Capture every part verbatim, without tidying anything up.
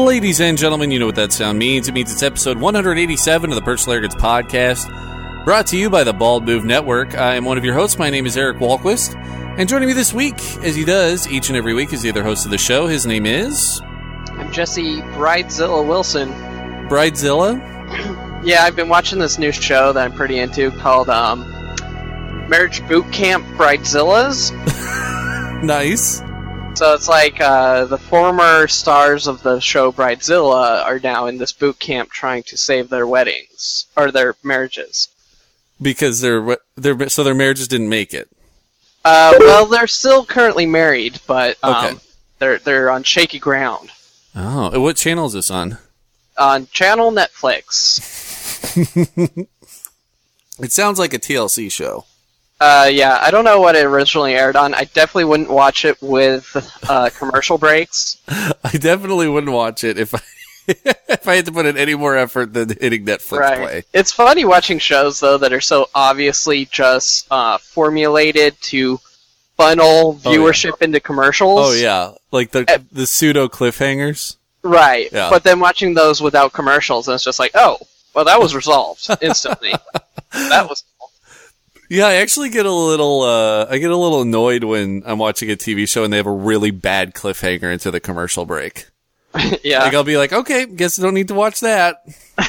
Ladies and gentlemen, you know what that sound means. It means it's episode one eighty-seven of the Personal Arrogance Podcast, brought to you by the Bald Move Network. I am one of your hosts. My name is Eric Walquist, and joining me this week, as he does each and every week, is the other host of the show. His name is... I'm Jesse Bridezilla Wilson. Bridezilla? Yeah, I've been watching this new show that I'm pretty into called um, Marriage Boot Camp Bridezillas. Nice. So it's like uh, the former stars of the show Bridezilla are now in this boot camp trying to save their weddings, or their marriages. Because their, their so their marriages didn't make it. Uh, well, they're still currently married, but um, okay. they're they're on shaky ground. Oh, and what channel is this on? On channel Netflix. It sounds like a T L C show. Uh, yeah, I don't know what it originally aired on. I definitely wouldn't watch it with uh, commercial breaks. I definitely wouldn't watch it if I if I had to put in any more effort than hitting Netflix right. play. It's funny watching shows, though, that are so obviously just uh, formulated to funnel viewership oh, yeah. into commercials. Oh, yeah. Like the uh, the pseudo cliffhangers. Right. Yeah. But then watching those without commercials, and it's just like, oh, well, that was resolved instantly. That was cool. Yeah, I actually get a little, uh, I get a little annoyed when I'm watching a T V show and they have a really bad cliffhanger into the commercial break. Yeah. Like, I'll be like, okay, guess I don't need to watch that.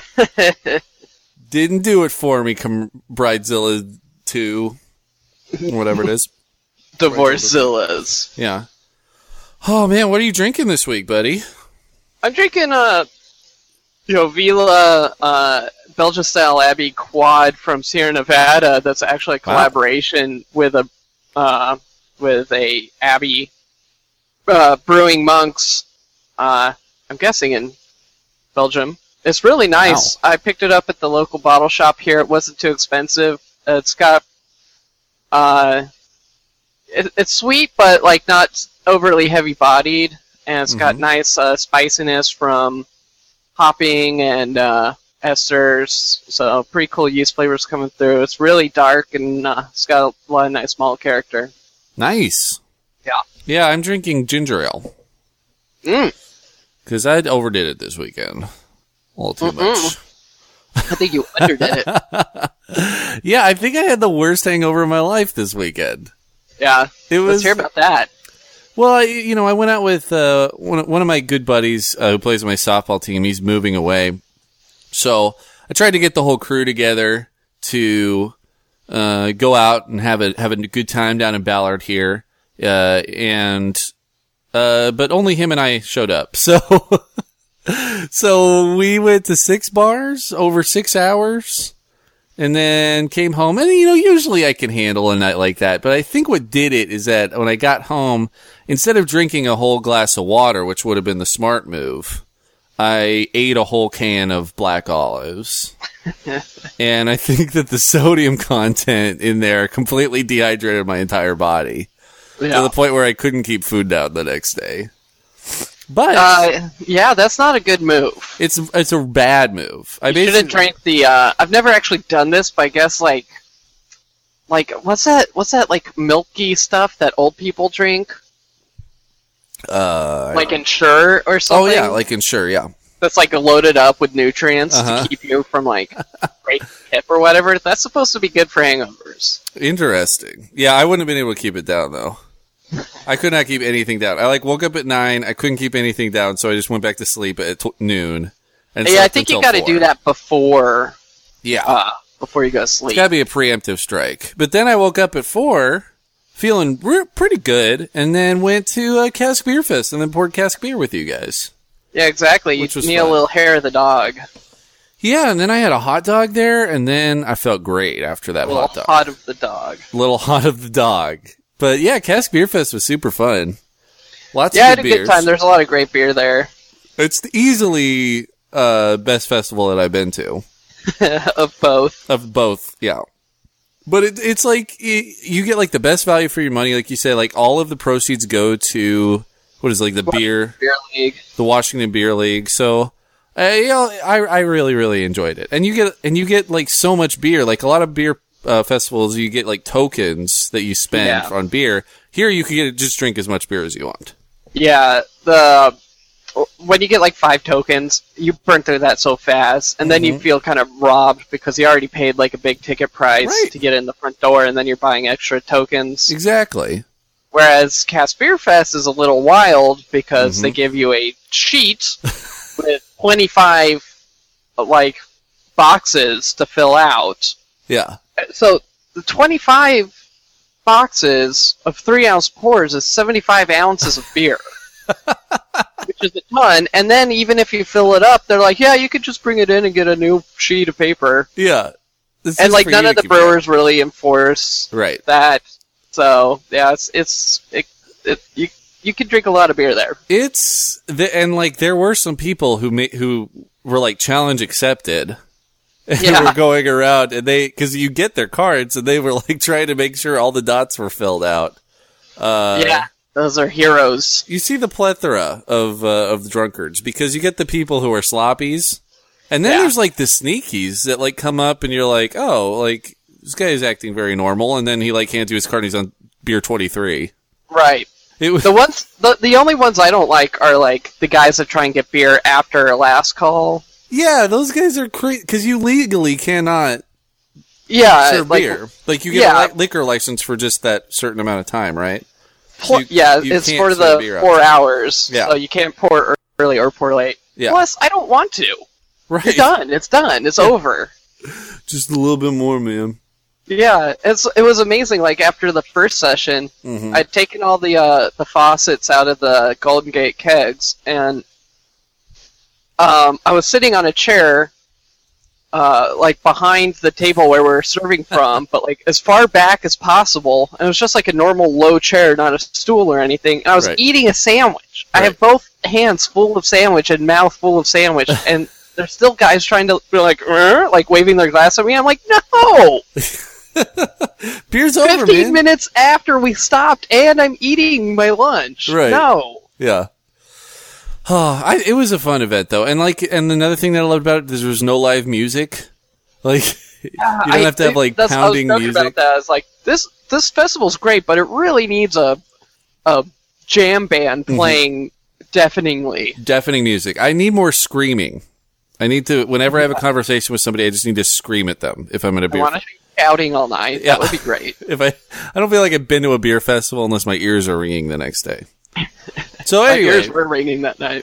Didn't do it for me, Com- Bridezilla two, whatever it is. Divorcezillas. Yeah. Oh, man, what are you drinking this week, buddy? I'm drinking, uh, Jovila, uh, Belgian-style Abbey quad from Sierra Nevada. That's actually a collaboration wow. with a uh, with a Abbey uh, brewing monks. Uh, I'm guessing in Belgium. It's really nice. Wow. I picked it up at the local bottle shop here. It wasn't too expensive. It's got uh, it, it's sweet, but like not overly heavy-bodied, and it's mm-hmm. got nice uh, spiciness from hopping and uh, esters, so pretty cool yeast flavors coming through. It's really dark, and uh, it's got a lot of nice malt character. Nice. Yeah. Yeah, I'm drinking ginger ale. Mm. Because I overdid it this weekend. A little too Mm-mm. much. I think you underdid it. Yeah, I think I had the worst hangover of my life this weekend. Yeah. It was, Let's hear about that. Well, I, you know, I went out with uh, one, one of my good buddies uh, who plays on my softball team. He's moving away. So I tried to get the whole crew together to uh, go out and have a have a good time down in Ballard here, uh, and uh, but only him and I showed up. So so we went to six bars over six hours, and then came home. And you know, usually I can handle a night like that, but I think what did it is that when I got home, instead of drinking a whole glass of water, which would have been the smart move, I ate a whole can of black olives. And I think that the sodium content in there completely dehydrated my entire body. Yeah. To the point where I couldn't keep food down the next day. But uh, yeah, that's not a good move. It's it's a bad move. I you should have drank the uh, I've never actually done this, but I guess like like what's that what's that like milky stuff that old people drink? Uh, like Ensure or something? Oh, yeah, like Ensure, yeah. That's like loaded up with nutrients uh-huh. to keep you from like breaking hip or whatever. That's supposed to be good for hangovers. Interesting. Yeah, I wouldn't have been able to keep it down, though. I could not keep anything down. I like woke up at nine, I couldn't keep anything down, so I just went back to sleep at t- noon. And yeah, I think you got to do that before. Yeah. Uh, before you go to sleep. It's got to be a preemptive strike. But then I woke up at four, feeling re- pretty good, and then went to uh, Cask Beer Fest and then poured cask beer with you guys. Yeah, exactly. Which you was need fun. a little hair of the dog. Yeah, and then I had a hot dog there, and then I felt great after that a little hot dog. hot of the dog. A little hot of the dog. But yeah, Cask Beer Fest was super fun. Lots yeah, of good I had a beers. good time. There's a lot of great beer there. It's easily uh best festival that I've been to. Of both. Of both, yeah. But it, it's like, it, you get like the best value for your money. Like you say, like all of the proceeds go to, what is it, like the beer, beer league, the Washington Beer League. So, uh, you know, I, I really, really enjoyed it. And you get, and you get like so much beer, like a lot of beer uh, festivals, you get like tokens that you spend yeah. on beer. Here you can get just drink as much beer as you want. Yeah. The, when you get like five tokens, you burn through that so fast, and then Mhm. you feel kind of robbed because you already paid like a big ticket price Right. to get in the front door, and then you're buying extra tokens. Exactly. Whereas Cast Beer Fest is a little wild because Mhm. they give you a sheet with twenty-five like boxes to fill out. Yeah. So the twenty-five boxes of three ounce pours is seventy-five ounces of beer, which is a ton. And then even if you fill it up, they're like, yeah, you could just bring it in and get a new sheet of paper. Yeah. This And is like for none you of to the keep track. brewers really enforce Right. that. So yeah, it's it's it, it, you you can drink a lot of beer there. It's the, and like there were some people who ma- who were like challenge accepted. And Yeah. were going around and they because you get their cards and they were like trying to make sure all the dots were filled out. Uh, Yeah, those are heroes. You see the plethora of uh, of drunkards because you get the people who are sloppies, and then Yeah. there's like the sneakies that like come up and you're like, oh, like this guy is acting very normal, and then he like hands you his card and he's on beer twenty-three. Right. It was The ones, the, the only ones I don't like are like the guys that try and get beer after last call. yeah, those guys are crazy because you legally cannot Yeah, serve like, beer. Like you get yeah. a li- liquor license for just that certain amount of time, right? pour- You- yeah, you it's can't for serve beer the out four there. hours. Yeah. So you can't pour early or pour late. Yeah. Plus, I don't want to. Right. It's done. It's done. It's over. Just a little bit more, man. Yeah, it's it was amazing. Like after the first session, Mhm. I'd taken all the uh, the faucets out of the Golden Gate kegs, and um, I was sitting on a chair, uh, like behind the table where we were serving from, but like as far back as possible. And it was just like a normal low chair, not a stool or anything. And I was Right. eating a sandwich. I Right. have both hands full of sandwich and mouth full of sandwich, and there's still guys trying to be like, "Er," like waving their glass at me. I'm like, no. Beer's over, Fifteen man. minutes after we stopped, and I'm eating my lunch. Right. No. Yeah. Oh, I, it was a fun event though, and like, and another thing that I loved about it is there was no live music. Like, you don't I have to have think like that's- pounding I was joking music. about that. It's like this this festival's great, but it really needs a a jam band Mm-hmm. playing deafeningly. Deafening music. I need more screaming. I need to. Whenever I have a conversation with somebody, I just need to scream at them if I'm going to I be. want to be shouting all night. Yeah. That would be great. If I, I don't feel like I've been to a beer festival unless my ears are ringing the next day. So My anyway, ears were ringing that night.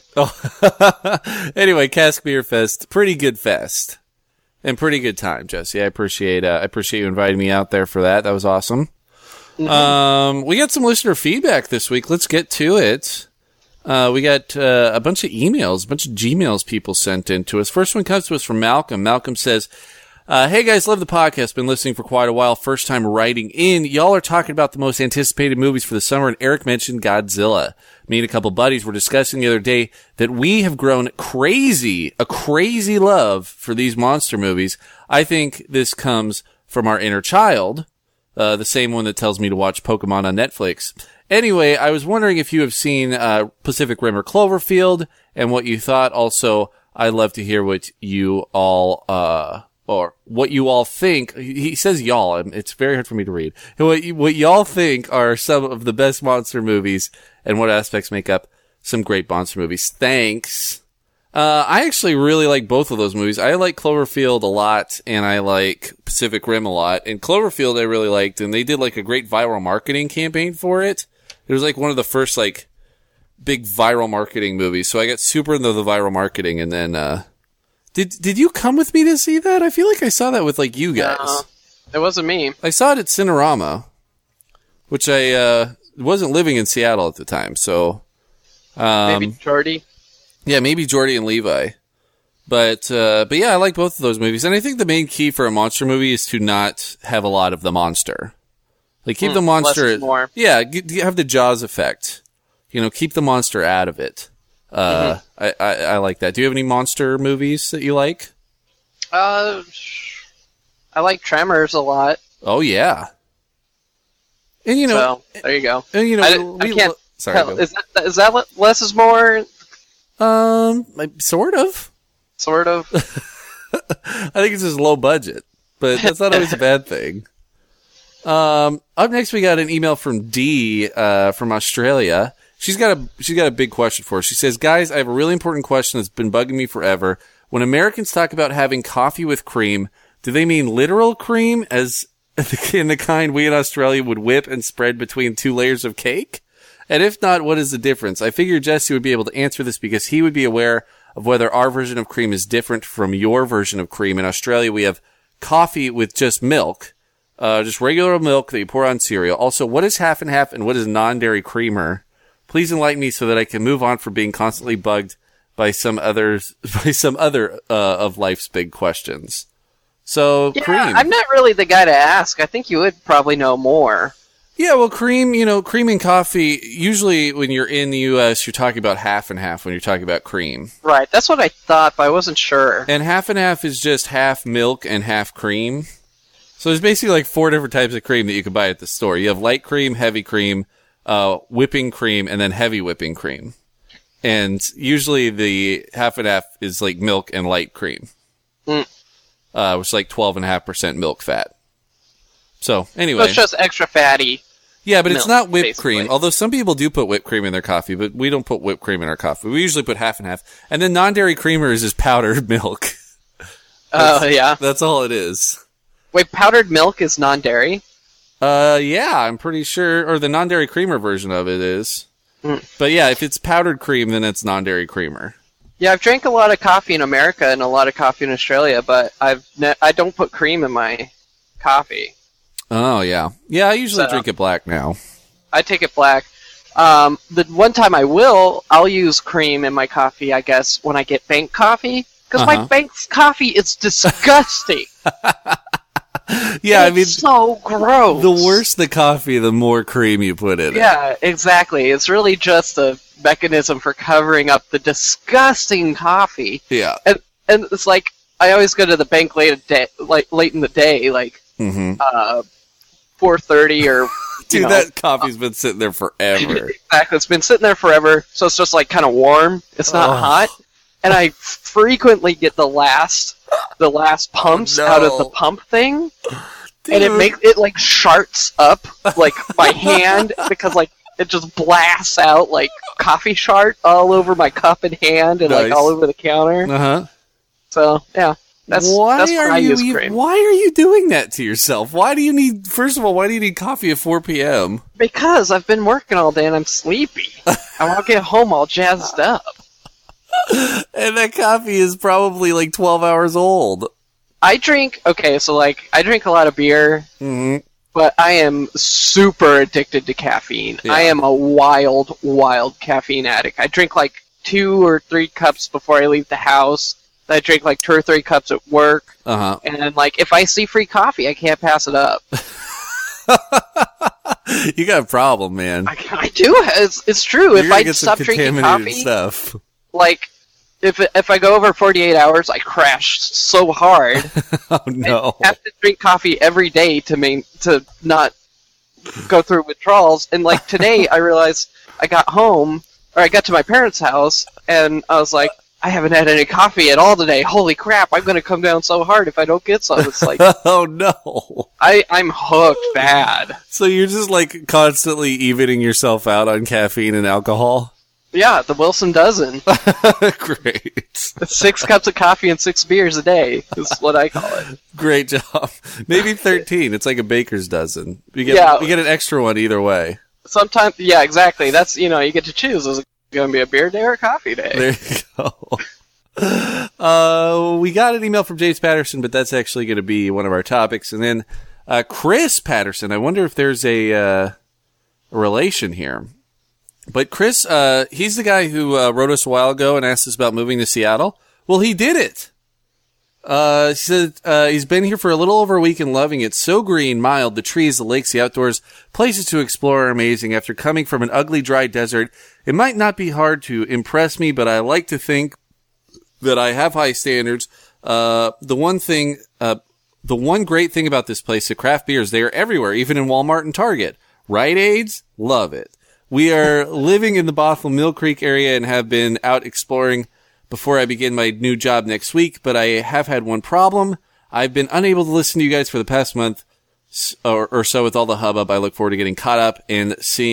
oh, anyway, Cask Beer Fest, pretty good fest, and pretty good time, Jesse. I appreciate, uh, I appreciate you inviting me out there for that. That was awesome. Mm-hmm. Um, we got some listener feedback this week. Let's get to it. Uh, we got uh, a bunch of emails, a bunch of Gmails people sent in to us. First one comes to us from Malcolm. Malcolm says, uh, hey guys, love the podcast. Been listening for quite a while. First time writing in. Y'all are talking about the most anticipated movies for the summer, and Eric mentioned Godzilla. Me and a couple buddies were discussing the other day that we have grown crazy, a crazy love for these monster movies. I think this comes from our inner child, uh, the same one that tells me to watch Pokemon on Netflix. Anyway, I was wondering if you have seen uh, Pacific Rim or Cloverfield and what you thought. Also, I'd love to hear what you all, uh, or what you all think. He says y'all. It's very hard for me to read. What, you, what y'all think are some of the best monster movies and what aspects make up some great monster movies. Thanks. Uh, I actually really like both of those movies. I like Cloverfield a lot, and I like Pacific Rim a lot. And Cloverfield I really liked, and they did like a great viral marketing campaign for it. It was like one of the first like big viral marketing movies. So I got super into the viral marketing, and then uh, did did you come with me to see that? I feel like I saw that with like you guys. No, it wasn't me. I saw it at Cinerama, which I uh, wasn't living in Seattle at the time, so um, Maybe Jordy. yeah, maybe Jordy and Levi. But uh, but yeah, I like both of those movies, and I think the main key for a monster movie is to not have a lot of the monster. Like keep Mm, the monster, less is more. yeah, g- g- have the Jaws effect. You know, keep the monster out of it. Uh, Mm-hmm. I, I I like that. Do you have any monster movies that you like? Uh, I like Tremors a lot. Oh yeah, and you know, so there you go. and, you know, I, we, I can't lo- sorry, tell. go. Is that is that le- less is more? um, like, sort of. Sort of. I think it's just low budget, but that's not always a bad thing. Um, up next, we got an email from Dee uh, from Australia. she's got a she's got a big question for us. She says, "Guys, I have a really important question that's been bugging me forever. When Americans talk about having coffee with cream, do they mean literal cream, as in the kind we in Australia would whip and spread between two layers of cake? And if not, what is the difference? I figure Jesse would be able to answer this because he would be aware of whether our version of cream is different from your version of cream. In Australia, we have coffee with just milk, uh, just regular milk that you pour on cereal. Also, what is half and half and what is non-dairy creamer? Please enlighten me so that I can move on from being constantly bugged by some others, by some other uh, of life's big questions." So, yeah, cream. I'm not really the guy to ask. I think you would probably know more. Yeah, well, cream, you know, cream and coffee, usually when you're in the U S, you're talking about half and half when you're talking about cream. Right, that's what I thought, but I wasn't sure. And half and half is just half milk and half cream. So there's basically like four different types of cream that you can buy at the store. You have light cream, heavy cream, uh, whipping cream, and then heavy whipping cream. And usually the half and half is like milk and light cream. Mm. Uh, which is like twelve point five percent milk fat. So, anyway. So it's just extra fatty. Yeah, but milk, it's not whipped basically. cream. Although some people do put whipped cream in their coffee, but we don't put whipped cream in our coffee. We usually put half and half. And then non-dairy creamer is just powdered milk. Oh, uh, yeah. That's all it is. Wait, powdered milk is non-dairy? Uh, yeah, I'm pretty sure. Or the non-dairy creamer version of it is. Mm. But yeah, if it's powdered cream, then it's non-dairy creamer. Yeah, I've drank a lot of coffee in America and a lot of coffee in Australia, but I've ne- I don't put cream in my coffee. Oh, yeah. Yeah, I usually so, drink it black now. I take it black. Um, the one time I will, I'll use cream in my coffee, I guess, when I get bank coffee. Because uh-huh. my bank coffee is disgusting. Yeah, it's I mean, so gross. The worse the coffee, the more cream you put in yeah, it. Yeah, exactly. It's really just a mechanism for covering up the disgusting coffee. Yeah. And and it's like, I always go to the bank late, at day, like, late in the day, like mm-hmm. uh, four thirty or... Dude, know, that coffee's been sitting there forever. Exactly. It's been sitting there forever, so it's just like kind of warm. It's not oh. hot. And I frequently get the last the last pumps oh, no. out of the pump thing. Dude. And it makes it like sharts up like my hand because like it just blasts out like coffee shart all over my cup and hand and nice. like all over the counter. Uh-huh. So, yeah. That's, why that's when are I you, use you cream. Why are you doing that to yourself? Why do you need, first of all, why do you need coffee at four p.m.? Because I've been working all day and I'm sleepy. I want to get home all jazzed up. And that coffee is probably like twelve hours old. I drink, okay, so like, I drink a lot of beer, mm-hmm. but I am super addicted to caffeine. Yeah. I am a wild, wild caffeine addict. I drink like two or three cups before I leave the house. I drink like two or three cups at work. Uh-huh. And then, like, if I see free coffee, I can't pass it up. You got a problem, man. I, I do. It's, it's true. You're if I stop drinking coffee, stuff. like, if if I go over forty-eight hours, I crash so hard. Oh, no. I have to drink coffee every day to main, to not go through withdrawals. And, like, today, I realized I got home, or I got to my parents' house, and I was like, I haven't had any coffee at all today. Holy crap, I'm going to come down so hard if I don't get some. It's like... oh, no. I, I'm hooked bad. So you're just, like, constantly evening yourself out on caffeine and alcohol? Yeah, the Wilson dozen. Great. Six cups of coffee and six beers a day is what I call it. Great job. Maybe thirteen. It's like a baker's dozen. You get, yeah. you get an extra one either way. Sometimes, yeah, exactly. That's, you know, you get to choose. Is it going to be a beer day or a coffee day? There you go. Uh, we got an email from Jace Patterson, but that's actually going to be one of our topics. And then uh, Chris Patterson. I wonder if there's a, uh, a relation here. But Chris, uh, he's the guy who uh, wrote us a while ago and asked us about moving to Seattle. Well, he did it. Uh, he said uh, he's been here for a little over a week and loving it. So green, mild, the trees, the lakes, the outdoors, places to explore are amazing. After coming from an ugly, dry desert, it might not be hard to impress me, but I like to think that I have high standards. Uh, the one thing, uh, the one great thing about this place, the craft beers, they are everywhere, even in Walmart and Target. Rite Aids, love it. We are living in the Bothell Mill Creek area and have been out exploring before I begin my new job next week, but I have had one problem. I've been unable to listen to you guys for the past month or, or so with all the hubbub. I look forward to getting caught up and seeing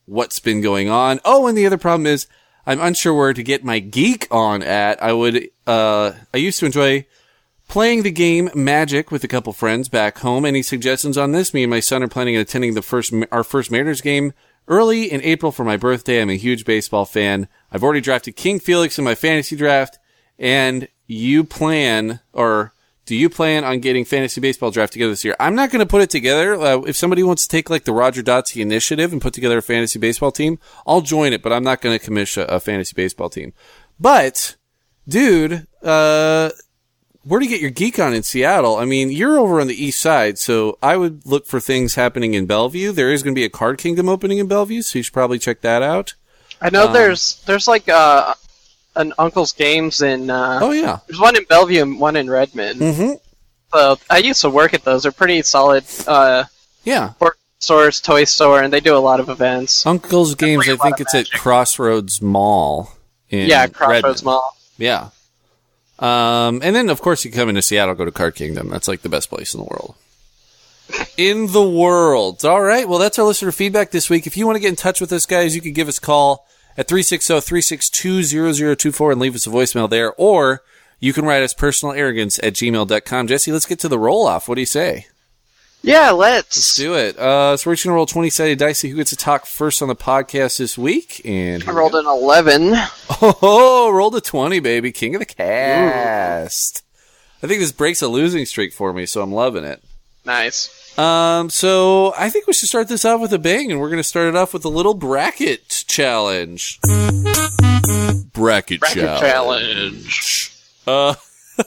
what's been going on. Oh, and the other problem is I'm unsure where to get my geek on at. I would, uh, I used to enjoy playing the game Magic with a couple friends back home. Any suggestions on this? Me and my son are planning on attending the first, our first Mariners game early in April for my birthday. I'm a huge baseball fan. I've already drafted King Felix in my fantasy draft. And you plan, or do you plan on getting fantasy baseball draft together this year? I'm not going to put it together. Uh, if somebody wants to take like the Roger Dotsey initiative and put together a fantasy baseball team, I'll join it, but I'm not going to commission a, a fantasy baseball team. But, dude, uh, where do you get your geek on in Seattle? I mean, you're over on the east side, so I would look for things happening in Bellevue. There is going to be a Card Kingdom opening in Bellevue, so you should probably check that out. I know um, there's there's like uh, an Uncle's Games in. Uh, oh yeah, there's one in Bellevue and one in Redmond. Mm-hmm. So I used to work at those. They're pretty solid. Uh, yeah. Stores, toy store, and they do a lot of events. Uncle's Games, I think it's at Crossroads Mall. In yeah, Crossroads Redmond. Mall. Yeah. Um, and then, of course, you come into Seattle, go to Card Kingdom. That's like the best place in the world. In the world. All right. Well, that's our listener feedback this week. If you want to get in touch with us, guys, you can give us a call at three six zero, three six two, zero zero two four and leave us a voicemail there. Or you can write us personalarrogance at gmail dot com. Jesse, let's get to the roll-off. What do you say? Yeah, let's. Let's do it. Uh, so we're just going to roll twenty-sided dice. See who gets to talk first on the podcast this week. And I rolled an eleven. Oh, rolled a twenty, baby. King of the cast. Ooh. I think this breaks a losing streak for me, so I'm loving it. Nice. Um, so I think we should start this off with a bang, and we're going to start it off with a little bracket challenge. Bracket, bracket challenge. challenge. Uh,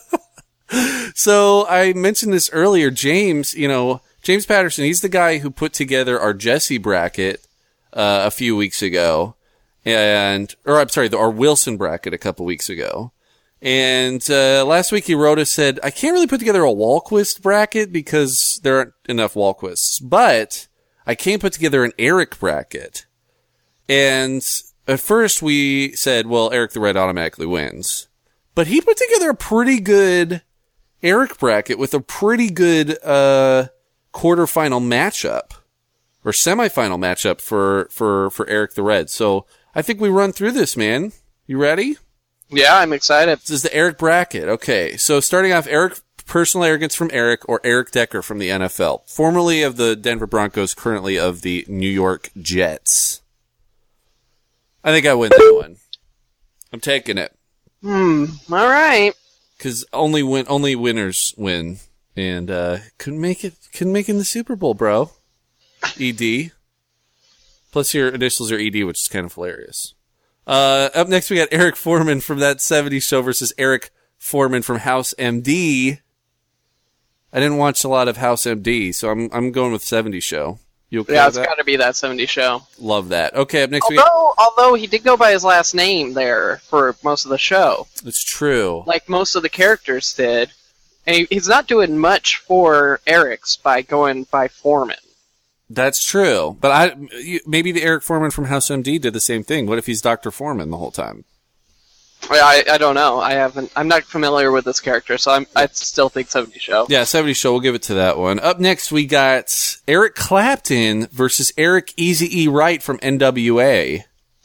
so I mentioned this earlier. James, you know, James Patterson, he's the guy who put together our Jesse bracket uh, a few weeks ago. And, or I'm sorry, the, our Wilson bracket a couple weeks ago. And uh, last week he wrote us, said, I can't really put together a Walquist bracket because there aren't enough Walquists, but I can put together an Eric bracket. And at first we said, well, Eric the Red automatically wins. But he put together a pretty good Eric bracket with a pretty good uh quarterfinal matchup or semifinal matchup for, for, for Eric the Red. So I think we run through this, man. You ready? Yeah, I'm excited. This is the Eric bracket. Okay, so starting off, Eric personal arrogance from Eric or Eric Decker from the N F L, formerly of the Denver Broncos, currently of the New York Jets. I think I win that one. I'm taking it. Hmm. All right. Because only win, only winners win, and uh, couldn't make it. Couldn't make it in the Super Bowl, bro. E D. Plus your initials are E D, which is kind of hilarious. Uh, up next, we got Eric Foreman from That seventies Show versus Eric Foreman from House M D. I didn't watch a lot of House M D, so I'm I'm going with seventies Show. You okay yeah, with it's got to be That seventies Show. Love that. Okay, up next, although, we got... although he did go by his last name there for most of the show. It's true. Like most of the characters did. And he, he's not doing much for Eric's by going by Foreman. That's true. But I maybe the Eric Foreman from House M D did the same thing. What if he's Doctor Foreman the whole time? I, I don't know. I haven't. I'm not familiar with this character, so I'm, I still think seventies Show. Yeah, seventies Show. We'll give it to that one. Up next, we got Eric Clapton versus Eric Eazy-E Wright from N W A.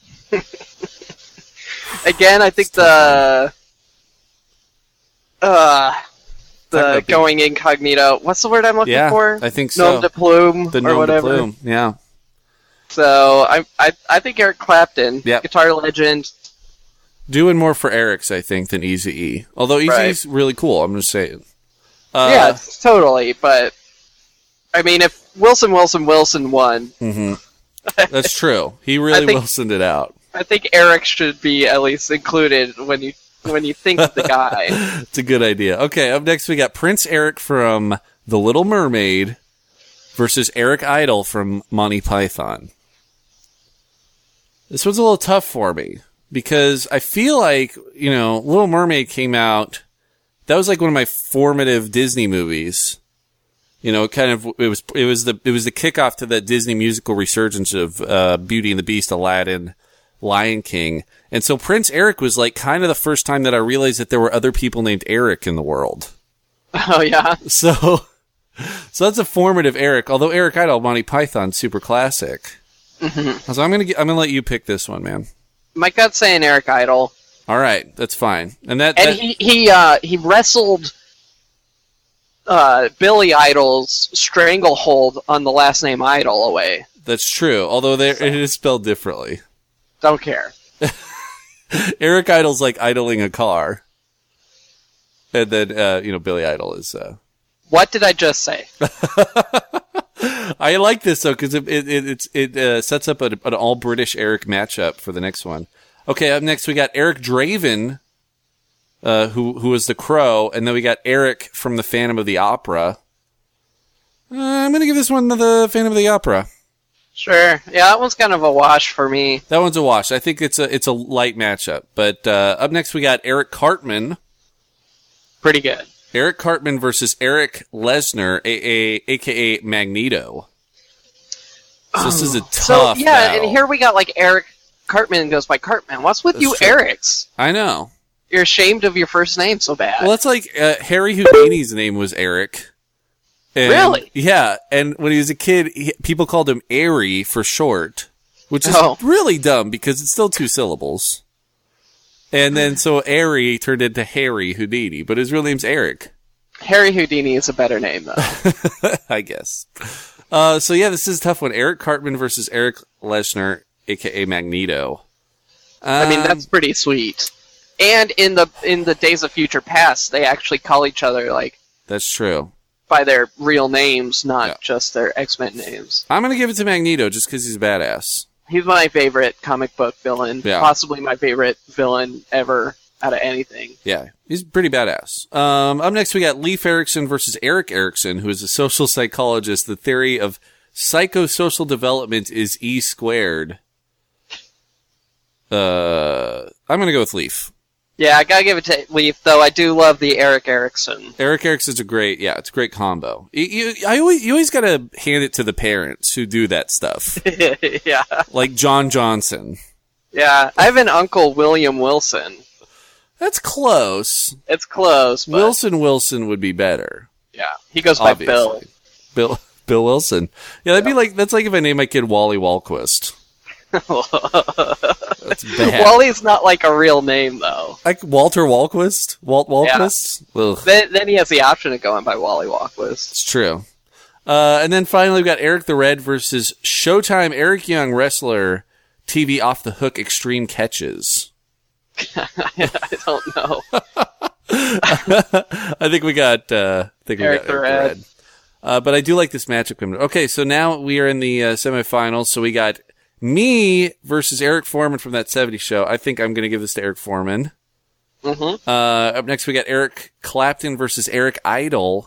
Again, I think the uh the going incognito. What's the word I'm looking yeah, for? I think so. Nom de plume the or nom whatever. de plume. Yeah. So I I I think Eric Clapton, yep. guitar legend. Doing more for Eric's, I think, than Eazy-E. Although Eazy-E's right. really cool, I'm just saying. Uh, yeah, totally. But I mean, if Wilson, Wilson, Wilson won, mm-hmm. That's true. He really think, Wilsoned it out. I think Eric should be at least included when you when you think of the guy. It's a good idea. Okay, up next we got Prince Eric from The Little Mermaid versus Eric Idle from Monty Python. This one's a little tough for me. Because I feel like, you know, Little Mermaid came out, that was like one of my formative Disney movies. You know, it kind of, it was, it was the, it was the kickoff to the Disney musical resurgence of, uh, Beauty and the Beast, Aladdin, Lion King. And so Prince Eric was like kind of the first time that I realized that there were other people named Eric in the world. Oh, yeah. So, so that's a formative Eric, although Eric Idle, Monty Python, super classic. Mm-hmm. So I'm gonna get, I'm gonna let you pick this one, man. My gut's saying Eric Idle. All right, that's fine. And that, And that he he uh, he wrestled uh, Billy Idol's stranglehold on the last name Idol away. that's true. Although there, it is spelled differently. Don't care. Eric Idle's like idling a car, and then uh, you know Billy Idol is. Uh... What did I just say? I like this though because it it it, it's, it uh, sets up an, an all British Eric matchup for the next one. Okay, up next we got Eric Draven, uh, who who was the Crow, and then we got Eric from the Phantom of the Opera. Uh, I'm gonna give this one to the Phantom of the Opera. Sure. Yeah, that one's kind of a wash for me. That one's a wash. I think it's a it's a light matchup. But uh, up next we got Eric Cartman. Pretty good. Eric Cartman versus Eric Lesnar, a, a, aka Magneto. So this is a tough So yeah, battle. and here we got like Eric Cartman goes by Cartman. What's with That's you, true. Erics? I know. You're ashamed of your first name so bad. Well, that's like uh, Harry Houdini's name was Eric. And, Really? Yeah, and when he was a kid, he, people called him Airy for short, which is Oh. really dumb because it's still two syllables. And then so Airy turned into Harry Houdini, but his real name's Eric. Harry Houdini is a better name though. I guess. Uh, so yeah, this is a tough one. Eric Cartman versus Eric Lesnar, aka Magneto. I mean, Um, that's pretty sweet. And in the in the Days of Future Past, they actually call each other like that's true. by their real names, not Yeah. just their X-Men names. I'm gonna give it to Magneto just because he's a badass. He's my favorite comic book villain, Yeah. possibly my favorite villain ever out of anything. Yeah, he's pretty badass. Um, up next, we got Leif Erikson versus Eric Erikson, who is a social psychologist. The theory of psychosocial development is E squared. Uh, I'm going to go with Leif. Yeah, I gotta give it to Leaf, though I do love the Eric Erickson. Eric Erickson's a great, yeah, it's a great combo. You, you, I always, you always got to hand it to the parents who do that stuff, Yeah. like John Johnson. Yeah, I have an uncle, William Wilson. That's close. It's close, but Wilson Wilson would be better. yeah, he goes by Obviously. Bill. Bill Bill Wilson. Yeah, that'd be like that's like if I named my kid Wally Walquist. That's bad. Wally's not like a real name, though. Like Walter Walquist? Walt Walquist? Ugh, Then, then he has the option of going by Wally Walquist. it's true. Uh, and then finally we've got Eric the Red versus Showtime Eric Young wrestler T V Off the Hook Extreme Catches. I don't know. I think we got uh, I think we Eric got the Eric Red. the Red. Uh, but I do like this matchup. Okay, so now we are in the uh, semifinals. So we got me versus Eric Foreman from that seventies show. I think I'm going to give this to Eric Foreman. Mm-hmm. Uh, up next, we got Eric Clapton versus Eric Idle.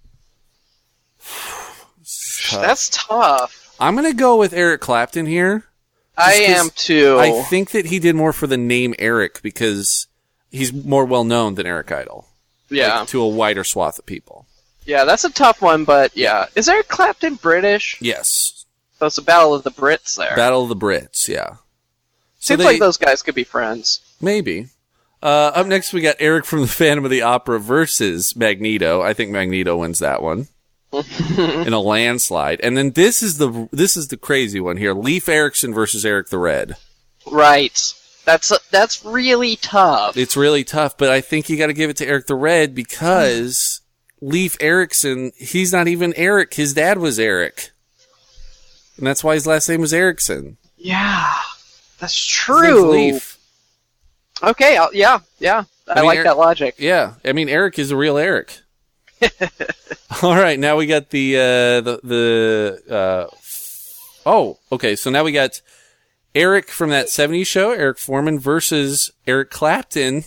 Tough. That's tough. I'm going to go with Eric Clapton here. I 'cause am too. I think that he did more for the name Eric because he's more well known than Eric Idle. yeah. Like, to a wider swath of people. Yeah, that's a tough one, but yeah. Is Eric Clapton British? Yes. So it's a battle of the Brits there. Battle of the Brits, yeah. So Seems they- like those guys could be friends. Maybe. Uh, up next, we got Eric from the Phantom of the Opera versus Magneto. I think Magneto wins that one in a landslide. And then this is the this is the crazy one here: Leif Erikson versus Eric the Red. Right. That's that's really tough. It's really tough, but I think you got to give it to Eric the Red because Leif Erikson, he's not even Eric. His dad was Eric, and that's why his last name was Erikson. Yeah, that's His name's true. Leif. Okay, I'll, yeah, yeah. I, I mean, like Eric- that logic. Yeah, I mean Eric is a real Eric. All right, now we got the uh, the the. Uh, oh, okay. So now we got Eric from that seventies show, Eric Foreman versus Eric Clapton.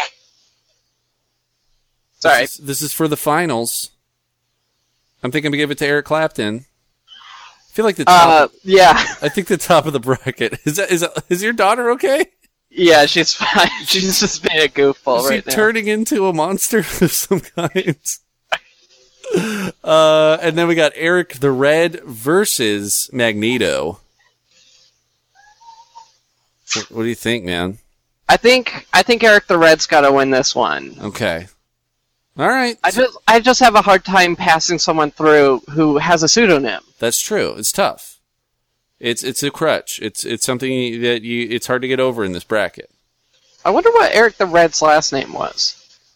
Sorry. This is, this is for the finals. I'm thinking we give it to Eric Clapton. I feel like the top. Uh, yeah, I think the top of the bracket is that is that, is your daughter okay? yeah. She's fine. She's just being a goofball Is right she now. turning into a monster of some kind? Uh, and then we got Eric the Red versus Magneto. What, what do you think, man? I think I think Eric the Red's got to win this one. Okay. All right. I just I just have a hard time passing someone through who has a pseudonym. That's true. It's tough. It's it's a crutch. It's it's something that you. It's hard to get over in this bracket. I wonder what Eric the Red's last name was.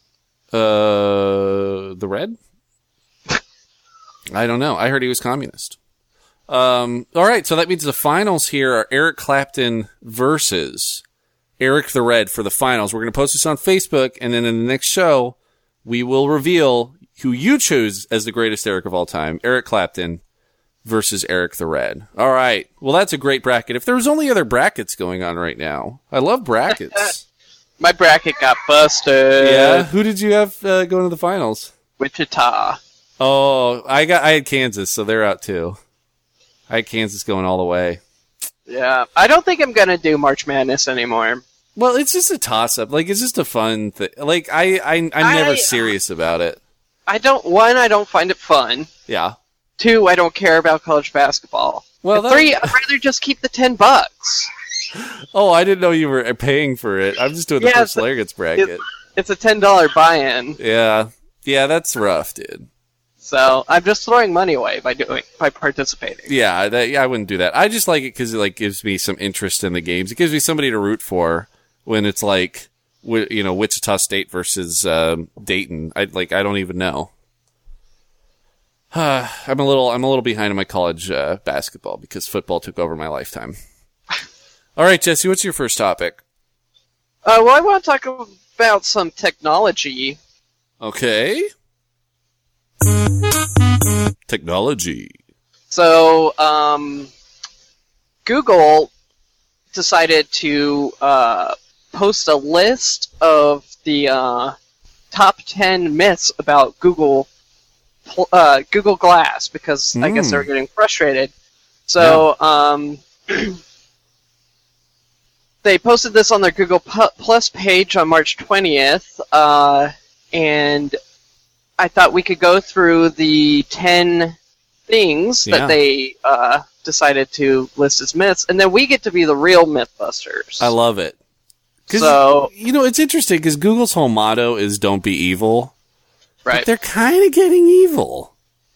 Uh, the Red? I don't know. I heard he was communist. Um, all right, so that means the finals here are Eric Clapton versus Eric the Red for the finals. We're going to post this on Facebook, and then in the next show, we will reveal who you choose as the greatest Eric of all time, Eric Clapton versus Eric the Red. All right. Well, that's a great bracket. If there was only other brackets going on right now. I love brackets. My bracket got busted. Yeah? Who did you have uh, going to the finals? Wichita. Oh, I got. I had Kansas, so they're out too. I had Kansas going all the way. Yeah. I don't think I'm going to do March Madness anymore. Well, it's just a toss-up. Like, it's just a fun thing. Like, I, I, I'm never I, serious about it. I don't, one, I don't find it fun. Yeah. Two, I don't care about college basketball. Well, and that... three, I'd rather just keep the ten bucks. Oh, I didn't know you were paying for it. I'm just doing the yeah, first layer gets bracket. It's, it's a ten dollars buy-in. Yeah. Yeah, that's rough, dude. So, I'm just throwing money away by doing, by participating. Yeah, that, yeah, I wouldn't do that. I just like it because it, like, gives me some interest in the games. It gives me somebody to root for when it's like, you know, Wichita State versus um, Dayton. I like, I don't even know. Uh, I'm a little, I'm a little behind in my college uh, basketball because football took over my lifetime. All right, Jesse, what's your first topic? Uh, well, I want to talk about some technology. Okay. Technology. So, um, Google decided to uh, post a list of the uh, top ten myths about Google uh, Google Glass because mm. I guess they're getting frustrated. So, yeah. um, they posted this on their Google Plus page on March twentieth, uh, and I thought we could go through the ten things yeah. that they uh, decided to list as myths, and then we get to be the real Mythbusters. I love it. So, you know, it's interesting because Google's whole motto is "Don't be evil," right? But they're kind of getting evil.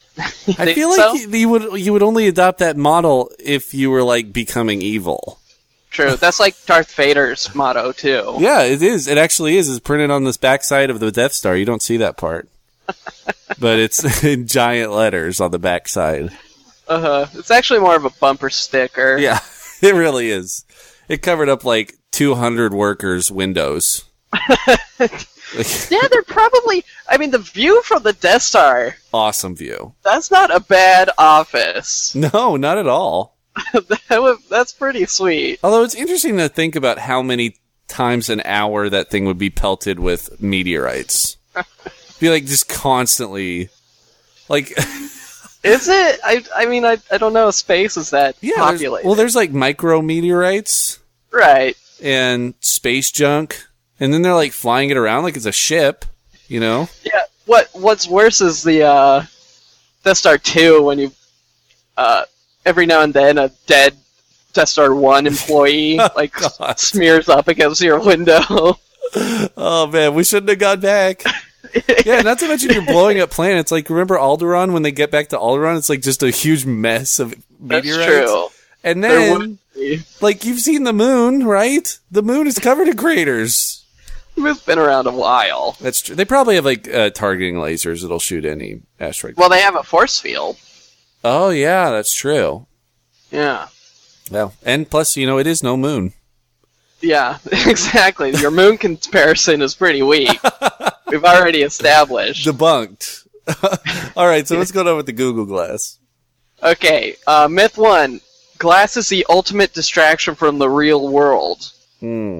I feel like so? you, you would you would only adopt that model if you were like becoming evil. True. That's like Darth Vader's motto too. Yeah, it is. It actually is. It's printed on this backside of the Death Star. You don't see that part. But it's in giant letters on the backside. Uh-huh. It's actually more of a bumper sticker. Yeah, it really is. It covered up like two hundred workers' windows. Yeah, they're probably... I mean, the view from the Death Star... Awesome view. That's not a bad office. No, not at all. that would, that's pretty sweet. Although it's interesting to think about how many times an hour that thing would be pelted with meteorites. Be like just constantly, like. Is it? I I mean I I don't know. Space is that yeah, populated? Well, there's like micro meteorites, right? And space junk, and then they're like flying it around like it's a ship, you know? Yeah. What What's worse is the uh, Death Star two when you uh, every now and then a dead Death Star one employee oh, like God. smears up against your window. Oh man, we shouldn't have gone back. Yeah, not to mention you're blowing up planets. Like, remember Alderaan? When they get back to Alderaan, it's like just a huge mess of meteorites. That's true. And then, like, you've seen the moon, right? The moon is covered in craters. It's been around a while. That's true. They probably have, like, uh, targeting lasers that'll shoot any asteroid. Well, they have a force field. Oh, yeah, that's true. Yeah. Well, and plus, you know, it is no moon. Yeah, exactly. Your moon comparison is pretty weak. We've already established. Debunked. All right, so what's going on with the Google Glass? Okay, uh, myth one. Glass is the ultimate distraction from the real world. Hmm.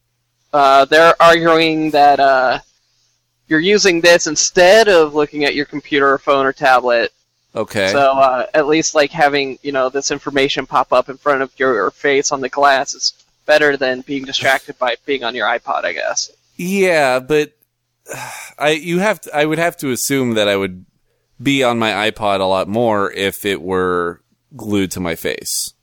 Uh, they're arguing that uh, you're using this instead of looking at your computer or phone or tablet. Okay. So uh, at least like having, you know, this information pop up in front of your face on the glass is better than being distracted by being on your iPod, I guess. Yeah, but I you have to, I would have to assume that I would be on my iPod a lot more if it were glued to my face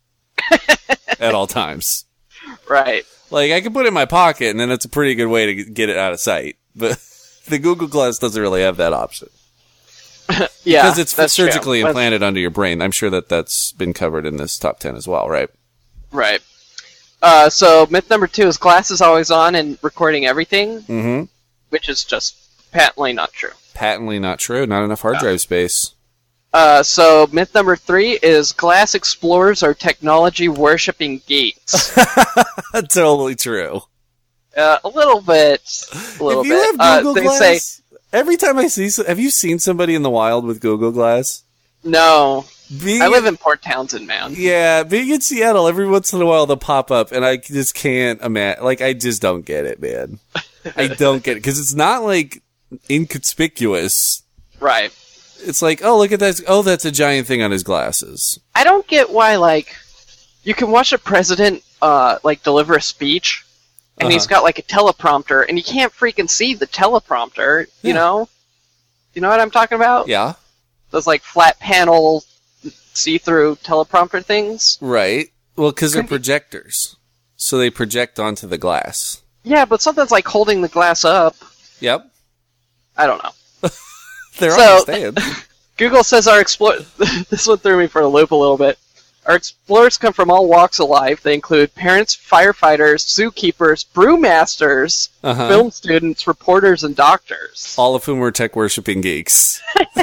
at all times. Right. Like, I could put it in my pocket, and then it's a pretty good way to get it out of sight. But the Google Glass doesn't really have that option. Yeah, because it's that's surgically true. implanted under your brain. I'm sure that that's been covered in this top ten as well, right? Right. Uh, so myth number two is glass is always on and recording everything, Mm-hmm. which is just patently not true. Patently not true. Not enough hard Yeah. drive space. Uh, so myth number three is glass explorers are technology worshipping geeks. Totally true. uh, a little bit. A little if you bit. have Google uh, they Glass, say every time I see, have you seen somebody in the wild with Google Glass? no. Being, I live in Port Townsend, man. yeah, being in Seattle, every once in a while they'll pop up, and I just can't imagine. Like, I just don't get it, man. I don't get it because it's not like inconspicuous. Right. It's like, oh, look at that. Oh, that's a giant thing on his glasses. I don't get why, like, you can watch a president, uh, like, deliver a speech, and Uh-huh. he's got, like, a teleprompter, and you can't freaking see the teleprompter, you Yeah. know? You know what I'm talking about? Yeah, Those, like, flat panel, see-through teleprompter things? right. Well, because they're Couldn't you- projectors, so they project onto the glass. Yeah, but something's, like, holding the glass up. Yep, I don't know. they're So- on the stand. Google says our explore. This one threw me for a loop a little bit. Our explorers come from all walks of life. They include parents, firefighters, zookeepers, brewmasters, Uh-huh. film students, reporters, and doctors. All of whom are tech worshipping geeks.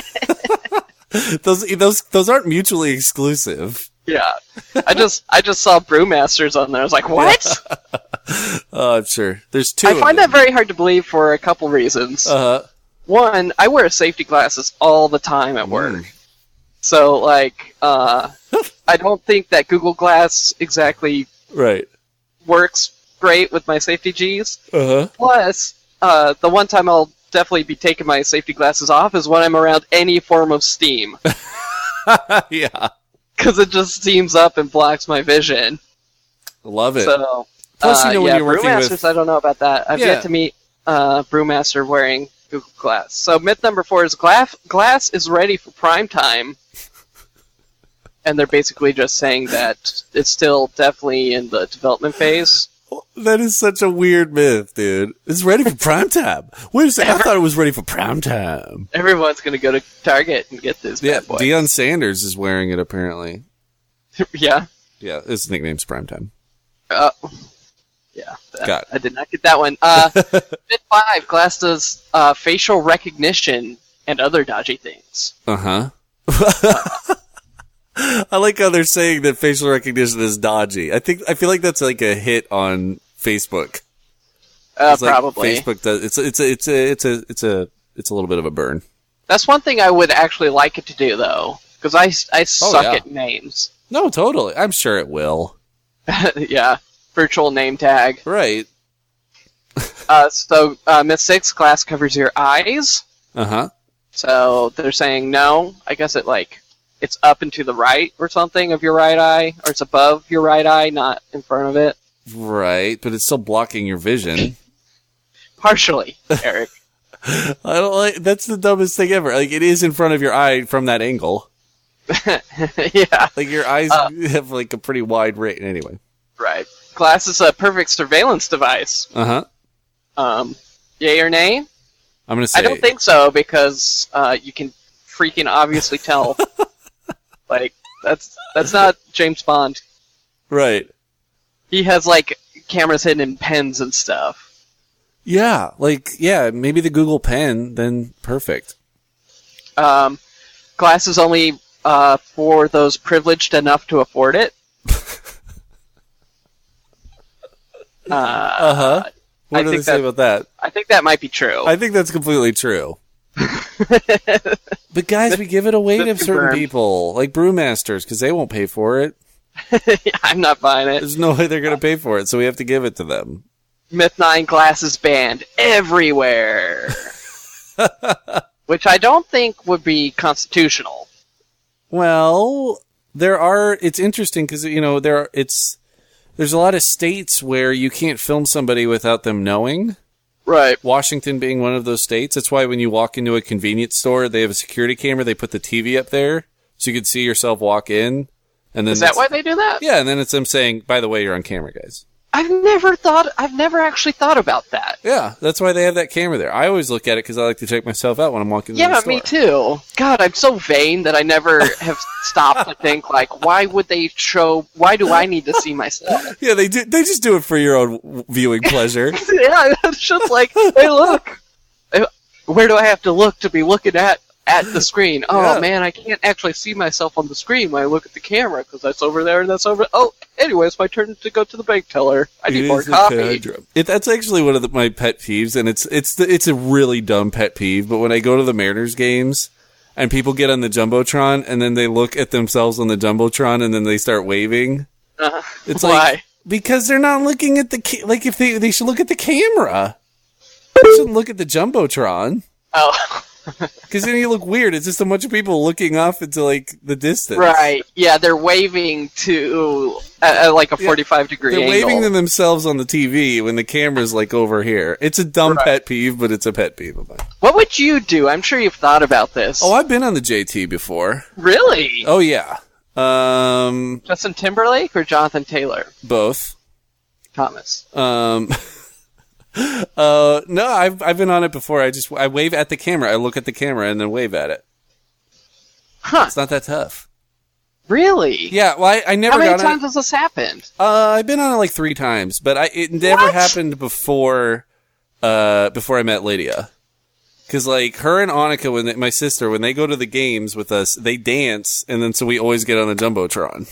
those those those aren't mutually exclusive. Yeah, I just I just saw brewmasters on there. I was like, what? Oh, I'm sure. There's two. I find that very hard to believe for a couple reasons. Uh huh. One, I wear safety glasses all the time at work. Mm. So, like, uh, I don't think that Google Glass exactly Right. works great with my safety Gs. Uh huh. Plus, uh, the one time I'll definitely be taking my safety glasses off is when I'm around any form of steam. Yeah. Because it just steams up and blocks my vision. Love it. So, Plus, uh, you know, when yeah, you're working brewmasters, with- I don't know about that. I've Yeah. yet to meet uh, brewmaster wearing Google Glass. So myth number four is glass, glass is ready for prime time. And they're basically just saying that it's still definitely in the development phase. That is such a weird myth, dude. It's ready for prime time. Wait a second. I thought it was ready for prime time. Everyone's going to go to Target and get this Yeah, bad boy. Deion Sanders is wearing it apparently. yeah. Yeah, his nickname's prime time. Uh, yeah. Got it. I did not get that one. Uh, myth five, Glass does uh, facial recognition and other dodgy things. Uh huh. I like how they're saying that facial recognition is dodgy. I think I feel like that's like a hit on Facebook. Uh, It's like probably. Facebook does. It's a, it's a, it's a it's a it's a it's a little bit of a burn. That's one thing I would actually like it to do, though, because I, I suck yeah. at names. No, totally. I'm sure it will. Yeah, virtual name tag. Right. Uh, so, uh, myth six, glass covers your eyes. Uh huh. So they're saying no. I guess it like it's up and to the right or something of your right eye, or it's above your right eye, not in front of it. Right, but it's still blocking your vision. Partially, Eric. I don't like. That's the dumbest thing ever. Like it is in front of your eye from that angle. Yeah, Like your eyes Uh. have like a pretty wide range. Anyway. right. Glass is a perfect surveillance device. Uh huh. Um, yay or nay? I'm gonna say. I don't think so because uh, you can freaking obviously tell. Like that's that's not James Bond. Right. He has like cameras hidden in pens and stuff. Yeah. Like yeah. Maybe the Google Pen. Then perfect. Um, glass is only uh, for those privileged enough to afford it. uh, Uh huh. What I do they think say that- about that? I think that might be true. I think that's completely true. But guys, we give it away to That's certain confirmed. people, like brewmasters, because they won't pay for it. I'm not buying it. There's no way they're going to pay for it, so we have to give it to them. Myth nine, glass is banned everywhere. Which I don't think would be constitutional. Well, there are. It's interesting because you know there. Are, it's there's a lot of states where you can't film somebody without them knowing. Right. Washington being one of those states. That's why when you walk into a convenience store, they have a security camera. They put the T V up there so you can see yourself walk in. And then Is that it's- why they do that? Yeah, and then it's them saying, "By the way, you're on camera, guys." I've never thought. I've never actually thought about that. Yeah, that's why they have that camera there. I always look at it because I like to check myself out when I'm walking. Yeah, in the store. me too. God, I'm so vain that I never have stopped to think like, why would they show? Why do I need to see myself? Yeah, they do. They just do it for your own viewing pleasure. Yeah, it's just like, hey, look. Where do I have to look to be looking at? At the screen. Oh, yeah. Man, I can't actually see myself on the screen when I look at the camera because that's over there and that's over. Oh, anyway, it's my turn to go to the bank teller. I need more coffee. It, that's actually one of the, my pet peeves, and it's it's the, it's a really dumb pet peeve. But when I go to the Mariners games and people get on the jumbotron and then they look at themselves on the jumbotron and then they start waving, uh, it's why? like because they're not looking at the ca- like if they they should look at the camera. They shouldn't look at the jumbotron. Oh. Because then you look weird. It's just a bunch of people looking off into, like, the distance. Right. Yeah, they're waving to, uh, like, a forty-five degree They're angle. waving to themselves on the T V when the camera's, like, over here. It's a dumb Right. pet peeve, but it's a pet peeve of mine. What would you do? I'm sure you've thought about this. Oh, I've been on the J T before. Really? Oh, yeah. Um, Justin Timberlake or Jonathan Taylor? both. Thomas. Um... Uh, no, I've I've been on it before. I just I wave at the camera. I look at the camera and then wave at it. Huh. It's not that tough. Really? Yeah, well, I, I never How many got on times it. has this happened? Uh, I've been on it like three times, but I it never What? happened before. Uh, before I met Lydia, because like her and Annika, when they, my sister, when they go to the games with us, they dance, and then so we always get on the jumbotron.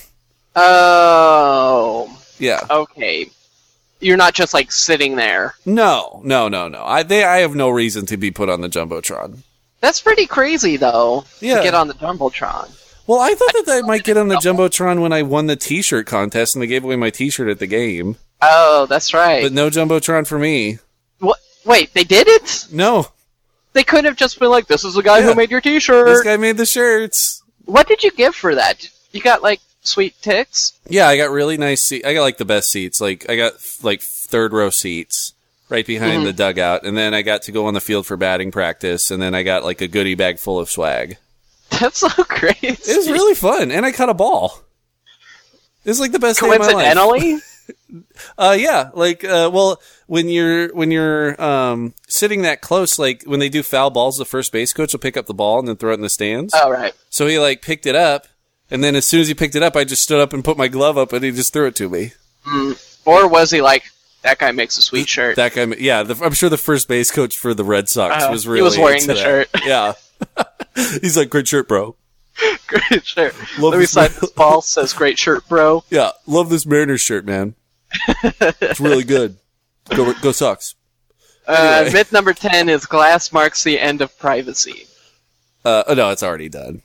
Oh. Yeah. Okay. You're not just like sitting there. No, no, no, no. I they I have no reason to be put on the jumbotron. That's pretty crazy, though. Yeah. To get on the Jumbotron. Well, I thought that I might get on the jumbotron when I won the T-shirt contest, and they gave away my T-shirt at the game. Oh, that's right. But no jumbotron for me. What? Wait, they did it? No, They could have just been like, "This is the guy Yeah. who made your T-shirt." this guy made the shirts. What did you give for that? You got like sweet ticks? Yeah, I got really nice seats. I got like the best seats. Like I got like third row seats right behind Mm-hmm. the dugout, and then I got to go on the field for batting practice, and then I got like a goodie bag full of swag. That's so great. It was really fun, and I caught a ball. It was like the best day of my life. Coincidentally? Uh, yeah, like, uh, well, when you're, when you're, um, sitting that close, like, when they do foul balls, the first base coach will pick up the ball and then throw it in the stands. Oh, right. So he, like, picked it up, and then as soon as he picked it up, I just stood up and put my glove up, and he just threw it to me. Mm. Or was he like, that guy makes a sweet shirt? That guy, yeah, the, I'm sure the first base coach for the Red Sox Uh, was he really was wearing into the that. shirt. Yeah. He's like, great shirt, bro. Great shirt. Love Let me this sign man. this ball. Says great shirt, bro. Yeah, love this Mariners shirt, man. It's really good. Go, go Sox. Uh, Anyway. myth number ten is glass marks the end of privacy. Uh, oh, no, it's already done.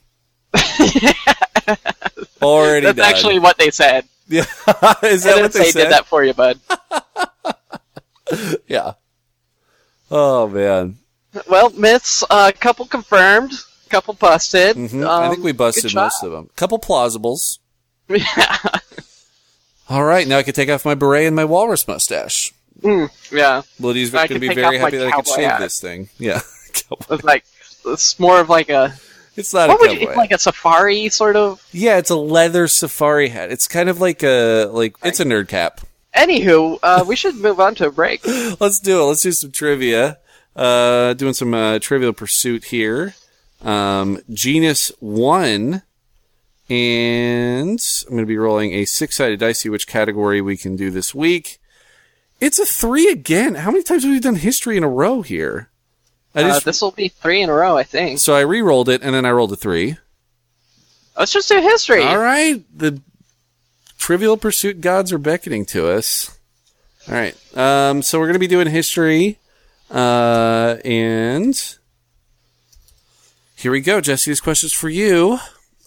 Already That's done. actually what they said. Yeah, is I that didn't what say they did said? that for you, bud. Oh man. Well, myths, a uh, couple confirmed, couple busted. hmm Um, I think we busted good job. most of them. Couple plausibles. Yeah. All right, now I can take off my beret and my walrus mustache. Mm, yeah. Lydia's I going to can be take very off my happy that I could cowboy shave hat. this thing. Yeah. It's like, it's more of like a, It's not what a would cowboy you, hat. like a safari sort of? Yeah, it's a leather safari hat. It's kind of like a like it's a nerd cap. Anywho, uh, we should move on to a break. Let's do it. Let's do some trivia. Uh, doing some uh, Trivial Pursuit here. Um, Genus one. And I'm going to be rolling a six-sided dice, see which category we can do this week. It's a three again. How many times have we done history in a row here? I Uh, just, this will be three in a row, I think. so I re-rolled it, and then I rolled a three. Let's just do history. All right. The Trivial Pursuit gods are beckoning to us. All right. Um, so we're going to be doing history. Uh, and here we go. Jesse, this question's for you.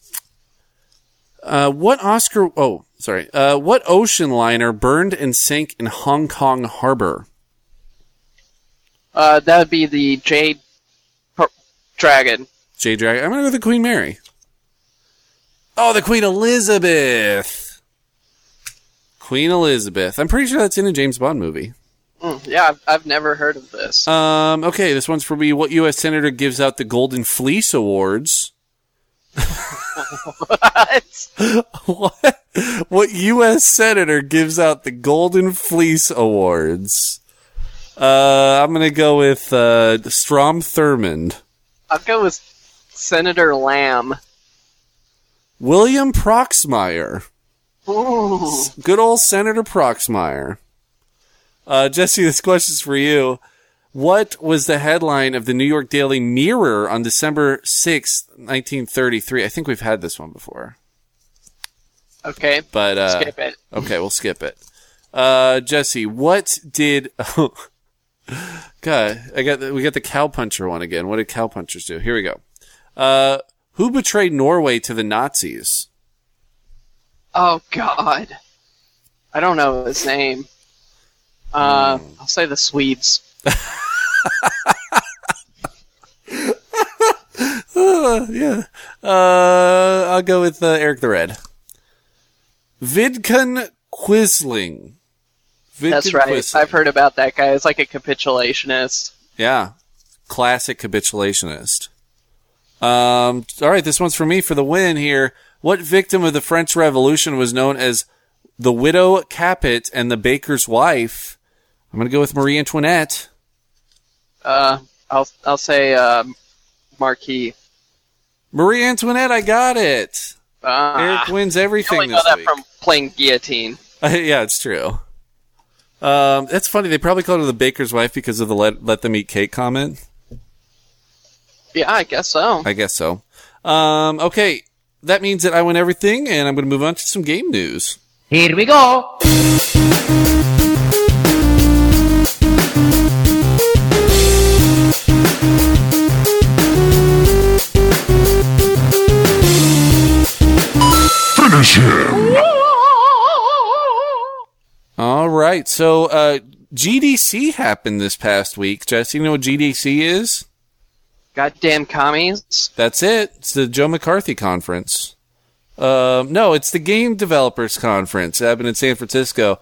Uh, what Oscar, oh, sorry. Uh, what ocean liner burned and sank in Hong Kong Harbor? Uh, that would be the Jade Pro- Dragon. J Dragon. I'm going to go with the Queen Mary. Oh, the Queen Elizabeth. Queen Elizabeth. I'm pretty sure that's in a James Bond movie. Mm, yeah, I've, I've never heard of this. Um, okay, this one's for me. What U S Senator gives out the Golden Fleece Awards? What? What? What U S senator gives out the Golden Fleece Awards? Uh, I'm gonna go with uh, Strom Thurmond. I'll go with Senator Lamb. William Proxmire. Ooh. Good old Senator Proxmire. Uh, Jesse, this question's for you. What was the headline of the New York Daily Mirror on December sixth, nineteen thirty-three? I think we've had this one before. Okay. But, uh, skip it. Okay, we'll skip it. Uh, Jesse, what did, oh, God, I got, the, we got the cowpuncher one again. What did cowpunchers do? Here we go. Uh, who betrayed Norway to the Nazis? Oh, God. I don't know his name. Uh, mm. I'll say the Swedes. uh, yeah. Uh, I'll go with uh, Eric the Red. Vidkun Quisling. Vidkun That's right. Quisling. I've heard about that guy. It's like a capitulationist. Yeah. Classic capitulationist. Um, all right, this one's for me for the win here. What victim of the French Revolution was known as the Widow Capet and the Baker's Wife? I'm going to go with Marie Antoinette. Uh, I'll I'll say uh, Marquis. Marie Antoinette, I got it. Uh, Eric wins everything I only this know that week. from playing Guillotine. Yeah, it's true. Um, that's funny. They probably called her the Baker's Wife because of the let, let them eat cake comment. Yeah, I guess so. I guess so. Um, okay, that means that I win everything, and I'm going to move on to some game news. Here we go. Finish him! All right, so uh, G D C happened this past week. Jesse, you know what G D C is? Goddamn commies. That's it. It's the Joe McCarthy Conference. Um, no, it's the Game Developers Conference happened in San Francisco.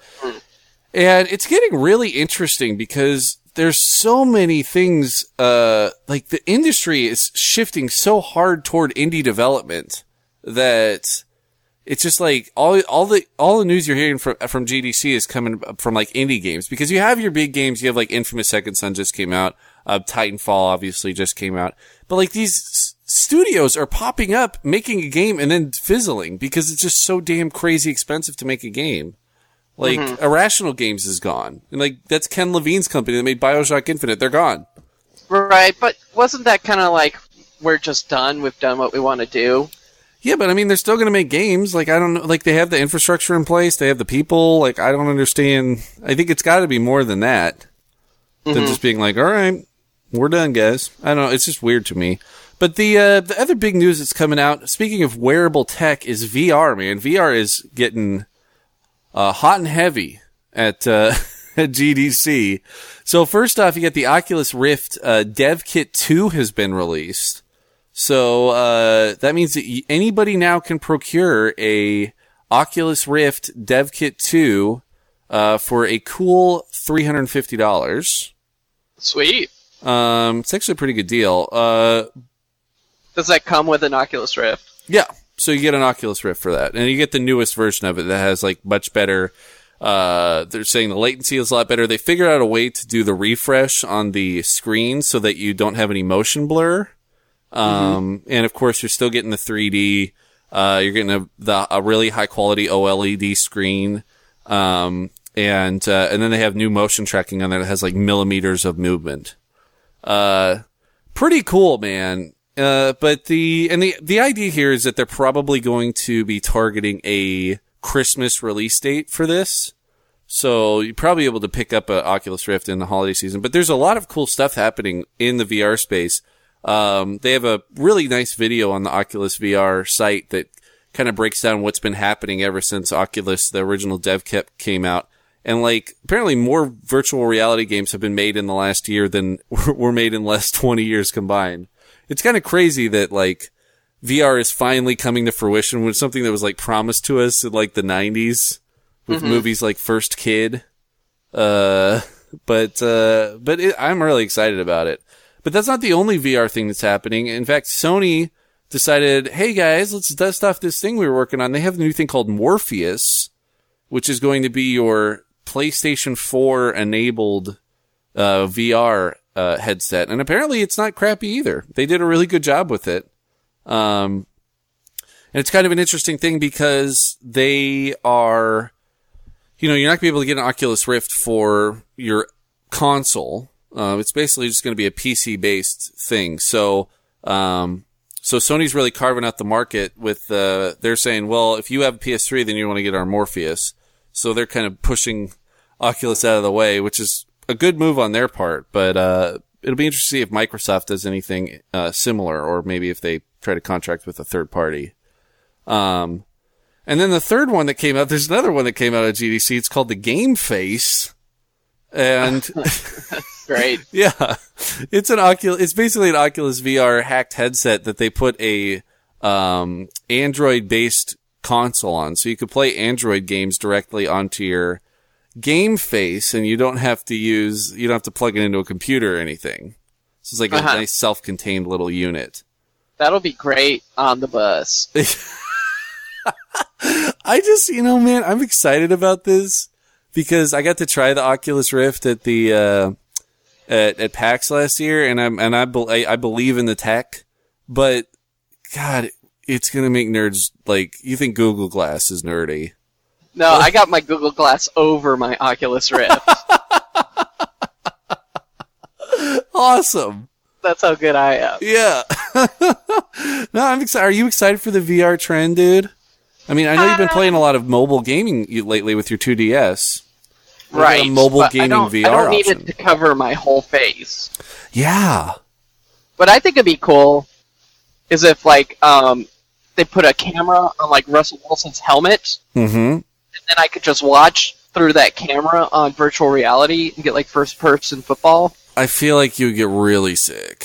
And it's getting really interesting because there's so many things, uh, like the industry is shifting so hard toward indie development that it's just like all, all the, all the news you're hearing from, from G D C is coming from like indie games because you have your big games. You have like Infamous Second Son just came out. Uh, Titanfall obviously just came out, but like these s- studios are popping up, making a game and then fizzling because it's just so damn crazy expensive to make a game. Like mm-hmm. Irrational Games is gone, and like that's Ken Levine's company that made BioShock Infinite. They're gone. Right, but wasn't that kind of like we're just done? We've done what we want to do. Yeah, but I mean, they're still going to make games. Like I don't know, like they have the infrastructure in place, they have the people. Like I don't understand. I think it's got to be more than that mm-hmm. than just being like, all right. We're done, guys. I don't know. It's just weird to me. But the uh, the other big news that's coming out, speaking of wearable tech, is V R, man. V R is getting uh, hot and heavy at, uh, at G D C. So first off, you get the Oculus Rift uh, Dev Kit two has been released. So uh, that means that anybody now can procure a Oculus Rift Dev Kit two uh, for a cool three hundred fifty dollars. Sweet. Um, it's actually a pretty good deal. Uh, Does that come with an Oculus Rift? Yeah. So you get an Oculus Rift for that. And you get the newest version of it that has like much better, uh, they're saying the latency is a lot better. They figured out a way to do the refresh on the screen so that you don't have any motion blur. Um, mm-hmm. and of course you're still getting the three D, uh, you're getting a, the, a really high quality OLED screen. Um, and, uh, and then they have new motion tracking on there that has like millimeters of movement. Uh, pretty cool, man. Uh, but the, and the, the idea here is that they're probably going to be targeting a Christmas release date for this. So you're probably able to pick up a Oculus Rift in the holiday season, but there's a lot of cool stuff happening in the V R space. Um, they have a really nice video on the Oculus V R site that kind of breaks down what's been happening ever since Oculus, the original dev kit, came out. And like, apparently more virtual reality games have been made in the last year than were made in the last twenty years combined. It's kind of crazy that like V R is finally coming to fruition with something that was like promised to us in like the nineties with mm-hmm. movies like First Kid. Uh, but, uh, but it, I'm really excited about it. But that's not the only V R thing that's happening. In fact, Sony decided, hey guys, let's dust off this thing we were working on. They have a new thing called Morpheus, which is going to be your PlayStation four enabled uh, V R uh, headset. And apparently it's not crappy either. They did a really good job with it. Um, and it's kind of an interesting thing because they are, you know, you're not going to be able to get an Oculus Rift for your console. Uh, it's basically just going to be a P C-based thing. So, um, so Sony's really carving out the market with, uh, they're saying, well, if you have a P S three, then you want to get our Morpheus. So they're kind of pushing Oculus out of the way, which is a good move on their part. But, uh, it'll be interesting to see if Microsoft does anything, uh, similar, or maybe if they try to contract with a third party. Um, and then the third one that came out, there's another one that came out at G D C. It's called the Game Face. And great. Yeah. It's an Oculus, it's basically an Oculus V R hacked headset that they put a, um, Android based console on. So you could play Android games directly onto your Game Face and you don't have to use, you don't have to plug it into a computer or anything. So it's like uh-huh. a nice self-contained little unit. That'll be great on the bus. I just, you know, man, I'm excited about this because I got to try the Oculus Rift at the, uh, at, at PAX last year, and I'm, and I, be, I believe in the tech, but God, it's gonna make nerds, like, you think Google Glass is nerdy. No, I got my Google Glass over my Oculus Rift. Awesome. That's how good I am. Yeah. No, I'm excited. Are you excited for the V R trend, dude? I mean, I know you've been playing a lot of mobile gaming lately with your two D S. You've right. A mobile gaming I don't, V R I don't need option. it to cover my whole face. Yeah. What I think would be cool is if, like, um, they put a camera on, like, Russell Wilson's helmet, mm-hmm. and then I could just watch through that camera on virtual reality and get, like, first-person football. I feel like you would get really sick.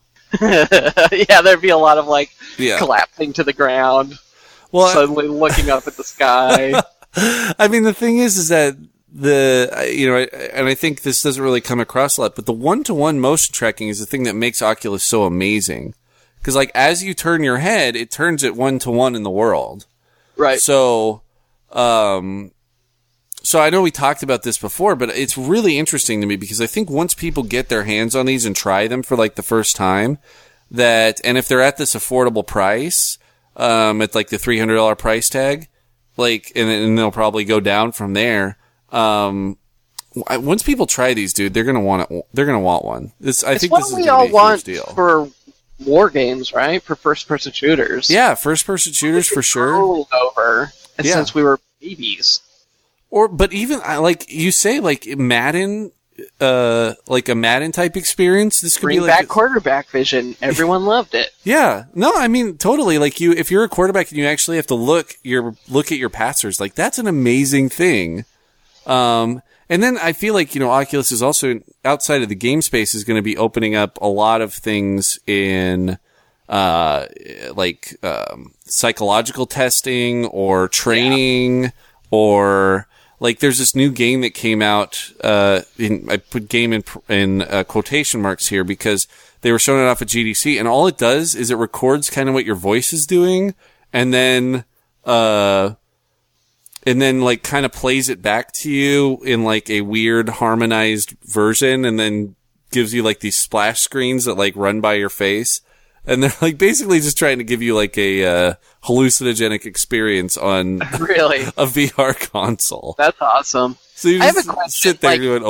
Yeah, there'd be a lot of, like, yeah. collapsing to the ground, well, suddenly I... looking up at the sky. I mean, the thing is, is that the, you know, and I think this doesn't really come across a lot, but the one-to-one motion tracking is the thing that makes Oculus so amazing. Because, like, as you turn your head, it turns it one-to-one in the world. Right. So, um... So I know we talked about this before, but it's really interesting to me because I think once people get their hands on these and try them for like the first time, that, and if they're at this affordable price, um, at like the three hundred dollars price tag, like, and, and they'll probably go down from there. Um, once people try these, dude, they're gonna want it. They're gonna want one. This, I it's think what this is we gonna all be a want huge deal. For war games, right? For first-person shooters. Yeah, first-person shooters for sure. Over, and yeah. since we were babies. Or, but even, like, you say, like, Madden, uh, like a Madden type experience, this could Bring be like. Bring back quarterback vision. Everyone loved it. Yeah. No, I mean, totally. Like, you, if you're a quarterback and you actually have to look, your, look at your passers, like, that's an amazing thing. Um, and then I feel like, you know, Oculus is also, outside of the game space, is going to be opening up a lot of things in, uh, like, um, psychological testing or training yeah. or, like, there's this new game that came out, uh, in, I put game in, in, uh, quotation marks here because they were showing it off at G D C, and all it does is it records kind of what your voice is doing, and then, uh, and then, like, kind of plays it back to you in, like, a weird harmonized version, and then gives you, like, these splash screens that, like, run by your face. And they're, like, basically just trying to give you, like, a uh, hallucinogenic experience on really? a V R console. That's awesome. So you I just have a question, sit there like, doing,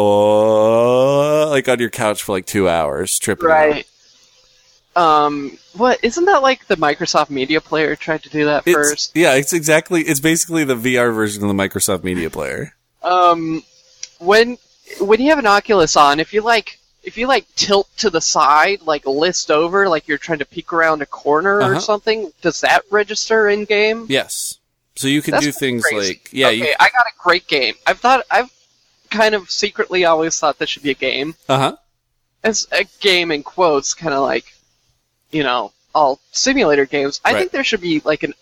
oh, like on your couch for, like, two hours, tripping right. out. Um, what, isn't that, like, the Microsoft Media Player tried to do that it's, first? Yeah, it's exactly, it's basically the V R version of the Microsoft Media Player. Um, when, when you have an Oculus on, if you, like... If you, like, tilt to the side, like, list over, like you're trying to peek around a corner uh-huh. or something, does that register in-game? Yes. So you can That's do things crazy. like... yeah. Okay, you... I got a great game. I've thought... I've kind of secretly always thought this should be a game. Uh-huh. It's a game in quotes, kind of like, you know, all simulator games. I right. think there should be, like, an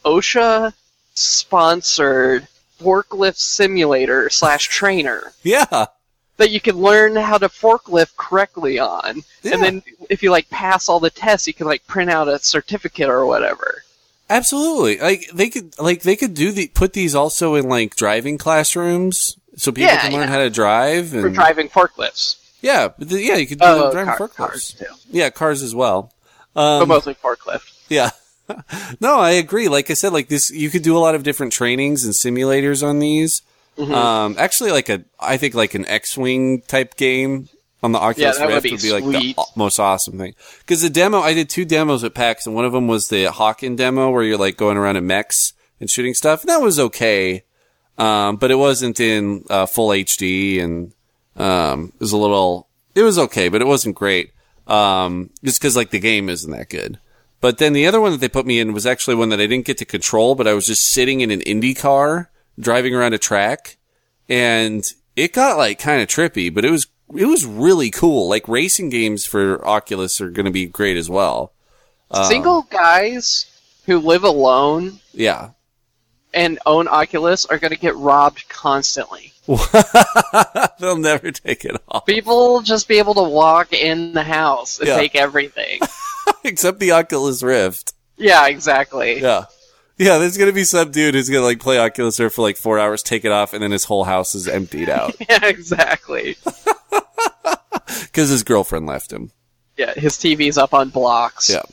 OSHA-sponsored forklift simulator slash trainer. Yeah. that you can learn how to forklift correctly on. Yeah. And then if you like pass all the tests, you can like print out a certificate or whatever. Absolutely. Like they could like they could do the put these also in like driving classrooms so people Yeah, can learn yeah. how to drive and For driving forklifts. Yeah, but the, yeah, you could do Oh, driving car- forklifts. cars too. Yeah, cars as well. Um, But mostly forklift. Yeah. No, I agree. Like I said, like this, you could do a lot of different trainings and simulators on these. Mm-hmm. Um, actually, like a, I think like an X-wing type game on the Oculus Yeah, that would Rift be would be like the sweet. au- most awesome thing. Because the demo, I did two demos at PAX, and one of them was the Hawken demo where you're like going around in mechs and shooting stuff. And that was okay, um, but it wasn't in uh, full H D, and um, it was a little, it was okay, but it wasn't great. Um, just because like the game isn't that good. But then the other one that they put me in was actually one that I didn't get to control, but I was just sitting in an Indy car driving around a track, and it got like kind of trippy, but it was it was really cool. Like racing games for Oculus are going to be great as well. Um, Single guys who live alone yeah. and own Oculus are going to get robbed constantly. They'll never take it off. People will just be able to walk in the house and Yeah. take everything. Except the Oculus Rift. Yeah, exactly. Yeah. Yeah, there's going to be some dude who's going to like play Oculus Rift for like four hours, take it off, and then his whole house is emptied out. Yeah, exactly. Because his girlfriend left him. Yeah, his T V's up on blocks. Yeah.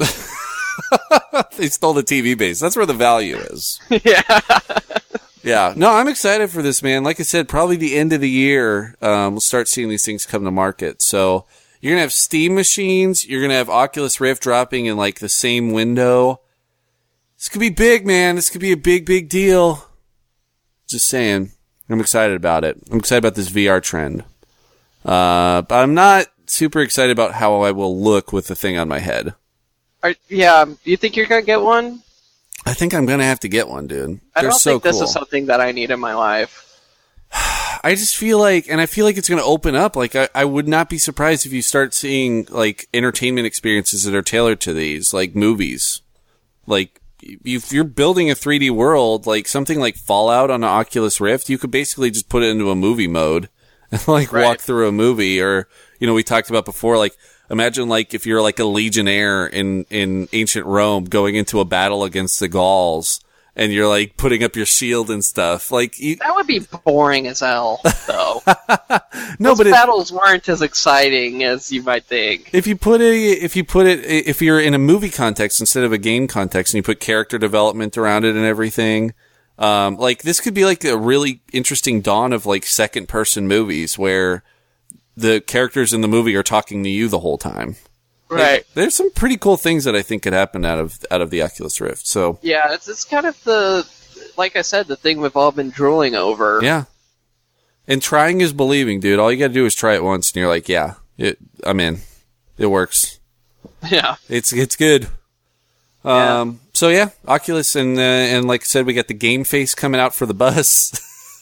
They stole the T V base. That's where the value is. Yeah. Yeah. No, I'm excited for this, man. Like I said, probably the end of the year, um, we'll start seeing these things come to market. So you're going to have Steam machines. You're going to have Oculus Rift dropping in like the same window. This could be big, man. This could be a big, big deal. Just saying. I'm excited about it. I'm excited about this V R trend. Uh, but I'm not super excited about how I will look with the thing on my head. Are, yeah, you think you're going to get one? I think I'm going to have to get one, dude. I They're don't so think this cool. is something that I need in my life. I just feel like, and I feel like it's going to open up. Like, I, I would not be surprised if you start seeing, like, entertainment experiences that are tailored to these, like movies. Like, if you're building a three D world, like something like Fallout on an Oculus Rift, you could basically just put it into a movie mode and, like, Right. walk through a movie. Or, you know, we talked about before, like, imagine, like, if you're, like, a legionnaire in, in ancient Rome going into a battle against the Gauls, and you're, like, putting up your shield and stuff. Like, you, That would be boring as hell, though. no, Those but it, battles weren't as exciting as you might think. if you put it, if you put it, if you're in a movie context instead of a game context, and you put character development around it and everything, um, like this could be like a really interesting dawn of like second person movies where the characters in the movie are talking to you the whole time. Like, Right. there's some pretty cool things that I think could happen out of out of the Oculus Rift. So Yeah, it's, it's kind of the, like I said, the thing we've all been drooling over. yeah, and trying is believing, dude. All you got to do is try it once, and you're like, yeah, it, I'm in. It works. Yeah. It's it's good. Yeah. Um. So yeah, Oculus and uh, and like I said, we got the Game Face coming out for the bus.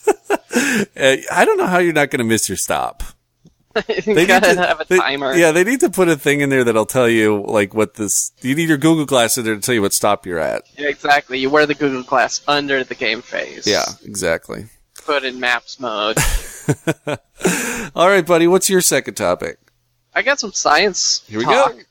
Uh, I don't know how you're not going to miss your stop. you They gotta need to- have a they- timer. Yeah, they need to put a thing in there that'll tell you like what this. You need your Google Glass in there to tell you what stop you're at. Yeah, exactly. You wear the Google Glass under the game face. Yeah, exactly. Put in maps mode. All right, buddy. What's your second topic? I got some science Here we talk. go.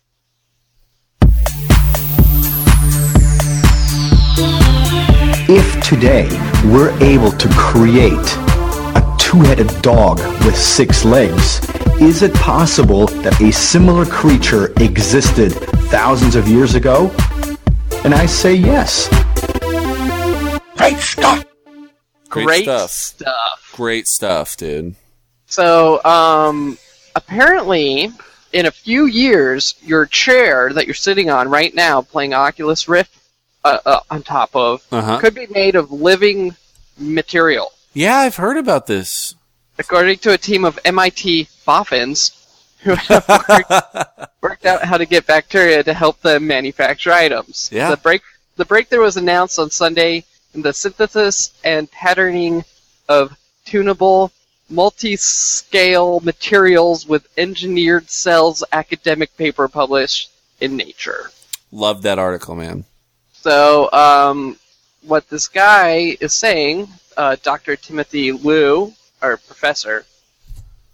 If today we're able to create a two-headed dog with six legs, is it possible that a similar creature existed thousands of years ago? And I say yes. Great stuff! Great Great stuff. stuff. Great stuff, dude. So, um, apparently, in a few years, your chair that you're sitting on right now, playing Oculus Rift uh, uh, on top of, Uh-huh. could be made of living material. Yeah, I've heard about this. According to a team of M I T boffins who have worked, worked out how to get bacteria to help them manufacture items. Yeah. The break the breakthrough was announced on Sunday in the synthesis and patterning of tunable multi-scale materials with engineered cells academic paper published in Nature. Love that article, man. So, um, what this guy is saying, uh, Doctor Timothy Liu, or professor,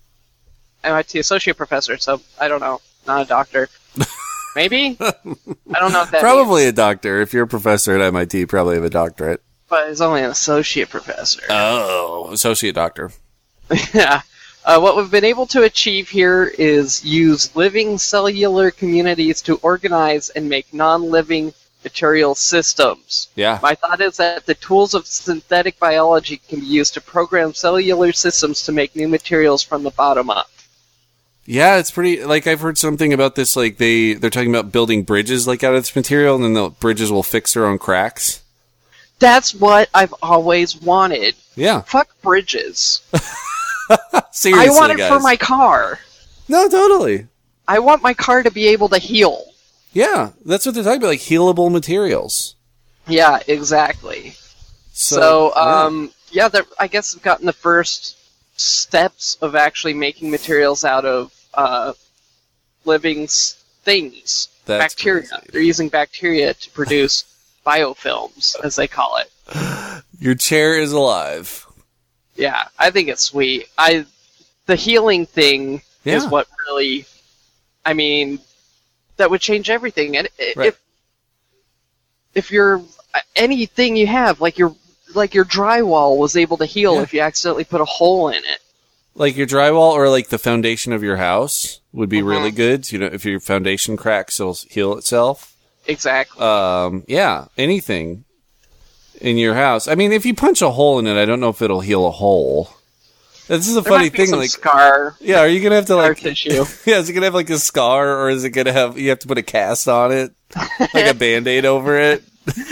M I T associate professor, so I don't know. Not a doctor. Maybe? I don't know what that Probably means. a doctor. If you're a professor at M I T, you probably have a doctorate. But he's only an associate professor. Oh, associate doctor. Yeah. Uh, what we've been able to achieve here is use living cellular communities to organize and make non-living material systems. Yeah. My thought is that the tools of synthetic biology can be used to program cellular systems to make new materials from the bottom up. Yeah, it's pretty, like, I've heard something about this, like, they, they're talking about building bridges, like, out of this material, and then the bridges will fix their own cracks. That's what I've always wanted. Yeah. Fuck bridges. Seriously, I want it guys. for my car. No, totally. I want my car to be able to heal. Yeah, that's what they're talking about, like, healable materials. Yeah, exactly. So, So, um, yeah, yeah I guess I've gotten the first steps of actually making materials out of uh, living s- things. That's bacteria. crazy. They're using bacteria to produce biofilms, as they call it. Your chair is alive. Yeah, I think it's sweet. I the healing thing Yeah. is what really, I mean, that would change everything. And i- Right. if if your anything you have, like your like your drywall, was able to heal Yeah. if you accidentally put a hole in it. Like your drywall or like the foundation of your house would be Mhm. really good. You know, if your foundation cracks, it'll heal itself. Exactly. Um, yeah, anything in your house. I mean, if you punch a hole in it, I don't know if it'll heal a hole. This is a there funny might be thing. some Like, scar, yeah, are you gonna have to scar like? tissue. Yeah, is it gonna have like a scar, or is it gonna have you have to put a cast on it, like a Band-Aid over it?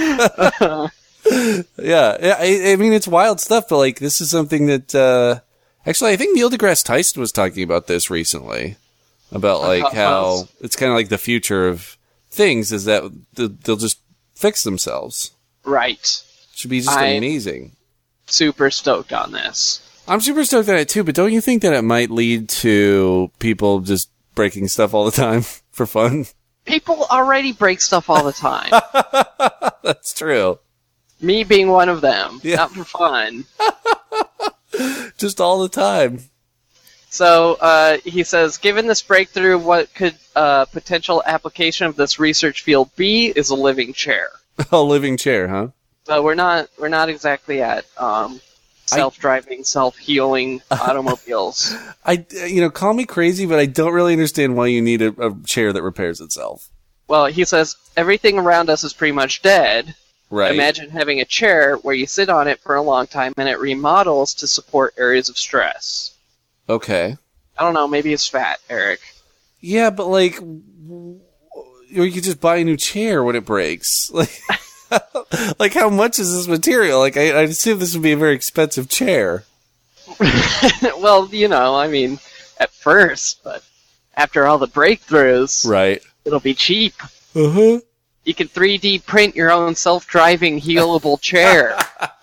Yeah, yeah. I, I mean, it's wild stuff, but like, this is something that uh, actually, I think Neil deGrasse Tyson was talking about this recently, about like Uh, how it's kind of like the future of things is that th- they'll just fix themselves. Right. Should be just I'm- amazing. Super stoked on this. I'm super stoked on it too, but don't you think that it might lead to people just breaking stuff all the time for fun? People already break stuff all the time. That's true. Me being one of them. Yeah. Not for fun. Just all the time. So uh, he says, given this breakthrough, what could uh, potential application of this research field be? Is a living chair. A living chair, huh? So we're not we're not exactly at um, self-driving, self-healing automobiles. I, you know, call me crazy, but I don't really understand why you need a, a chair that repairs itself. Well, he says everything around us is pretty much dead. Right. Imagine having a chair where you sit on it for a long time and it remodels to support areas of stress. Okay. I don't know, maybe it's fat, Eric. Yeah, but like, w- or you could just buy a new chair when it breaks. Like, like how much is this material? Like, I, I assume this would be a very expensive chair. Well, you know, I mean, at first, but after all the breakthroughs, Right. it'll be cheap. Uh huh. You can three D print your own self-driving healable chair.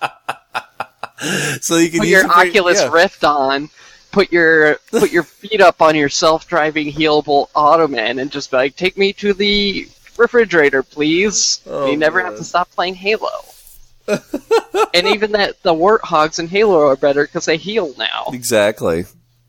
So you can Put use your it for- Oculus yeah. Rift on, put your put your feet up on your self-driving healable Ottoman, and just be like, take me to the refrigerator, please. Oh, you never man. have to stop playing Halo. And even that the warthogs in Halo are better because they heal now. Exactly.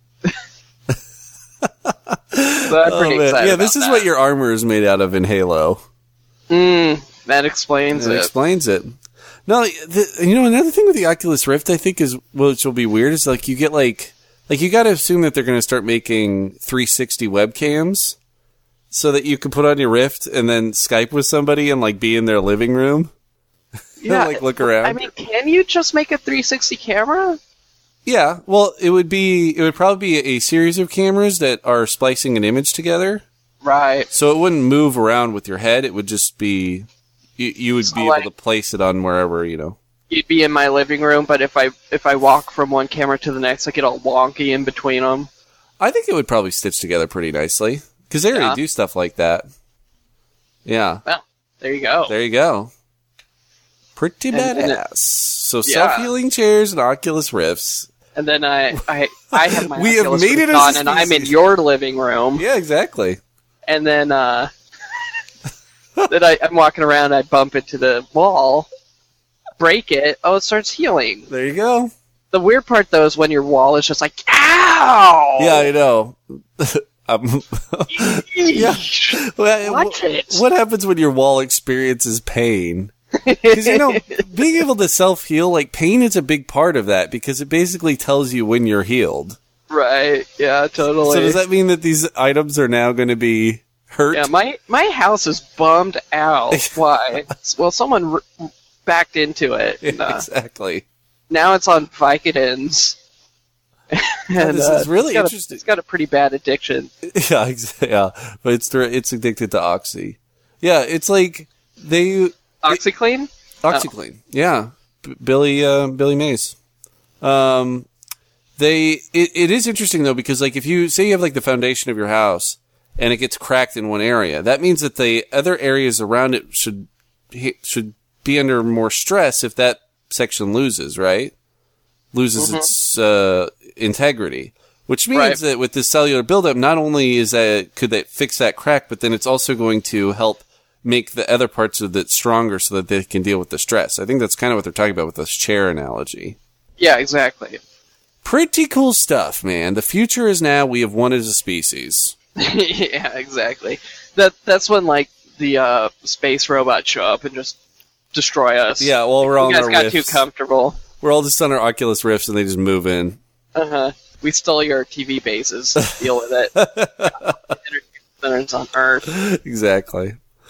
So I'm Oh, pretty man. excited. Yeah, this about is that. what your armor is made out of in Halo. Mm, that explains It it. explains it. No, the, you know, another thing with the Oculus Rift, I think is, which will be weird, is like you get like, like you got to assume that they're going to start making three sixty webcams so that you can put on your Rift and then Skype with somebody and like be in their living room. Yeah, like look around. I mean, can you just make a three sixty camera? Yeah, well, it would be, it would probably be a series of cameras that are splicing an image together. Right. So it wouldn't move around with your head. It would just be, you, you would So, be like- able to place it on wherever, you know. You'd be in my living room, but if I if I walk from one camera to the next, I get all wonky in between them. I think it would probably stitch together pretty nicely because they already Yeah. do stuff like that. Yeah, Well, there you go. there you go. Pretty And- and it- badass. So Yeah. self-healing chairs and Oculus Rifts. And then I I, I have my We have Oculus made it Rift as a on, and I'm in species. your living room. Yeah, exactly. And then uh, then I, I'm walking around, I bump into the wall, break it. Oh, it starts healing. There you go. The weird part, though, is when your wall is just like, ow! Yeah, I know. um, yeah. Well, Watch it. What happens when your wall experiences pain? Because, you know, being able to self-heal, like, pain is a big part of that because it basically tells you when you're healed. Right, yeah, totally. So does that mean that these items are now going to be hurt? Yeah, my, my house is bummed out. Why? Well, someone r- backed into it. And, uh, exactly. Now it's on Vicodins. And, this uh, is really it's got interesting. A, it's got a pretty bad addiction. Yeah, exa- yeah, but it's it's addicted to Oxy. Yeah, it's like they OxyClean? OxyClean. Oh. Yeah, B- Billy uh, Billy Mays. Um, they it, it is interesting though because like if you say you have like the foundation of your house and it gets cracked in one area, that means that the other areas around it should should be under more stress if that section loses, right? Loses mm-hmm. its uh, integrity, which means right. that with this cellular buildup, not only is that could that fix that crack, but then it's also going to help make the other parts of it stronger so that they can deal with the stress. I think that's kind of what they're talking about with this chair analogy. Yeah, exactly. Pretty cool stuff, man. The future is now. We have won as a species. Yeah, exactly. That that's when like the uh, space robots show up and just destroy us. Yeah, well, we're all you guys on our got riffs. too comfortable. We're all just on our Oculus Rifts and they just move in. Uh huh. We stole your T V bases. Deal with it. Entertainment centers on Earth. Exactly.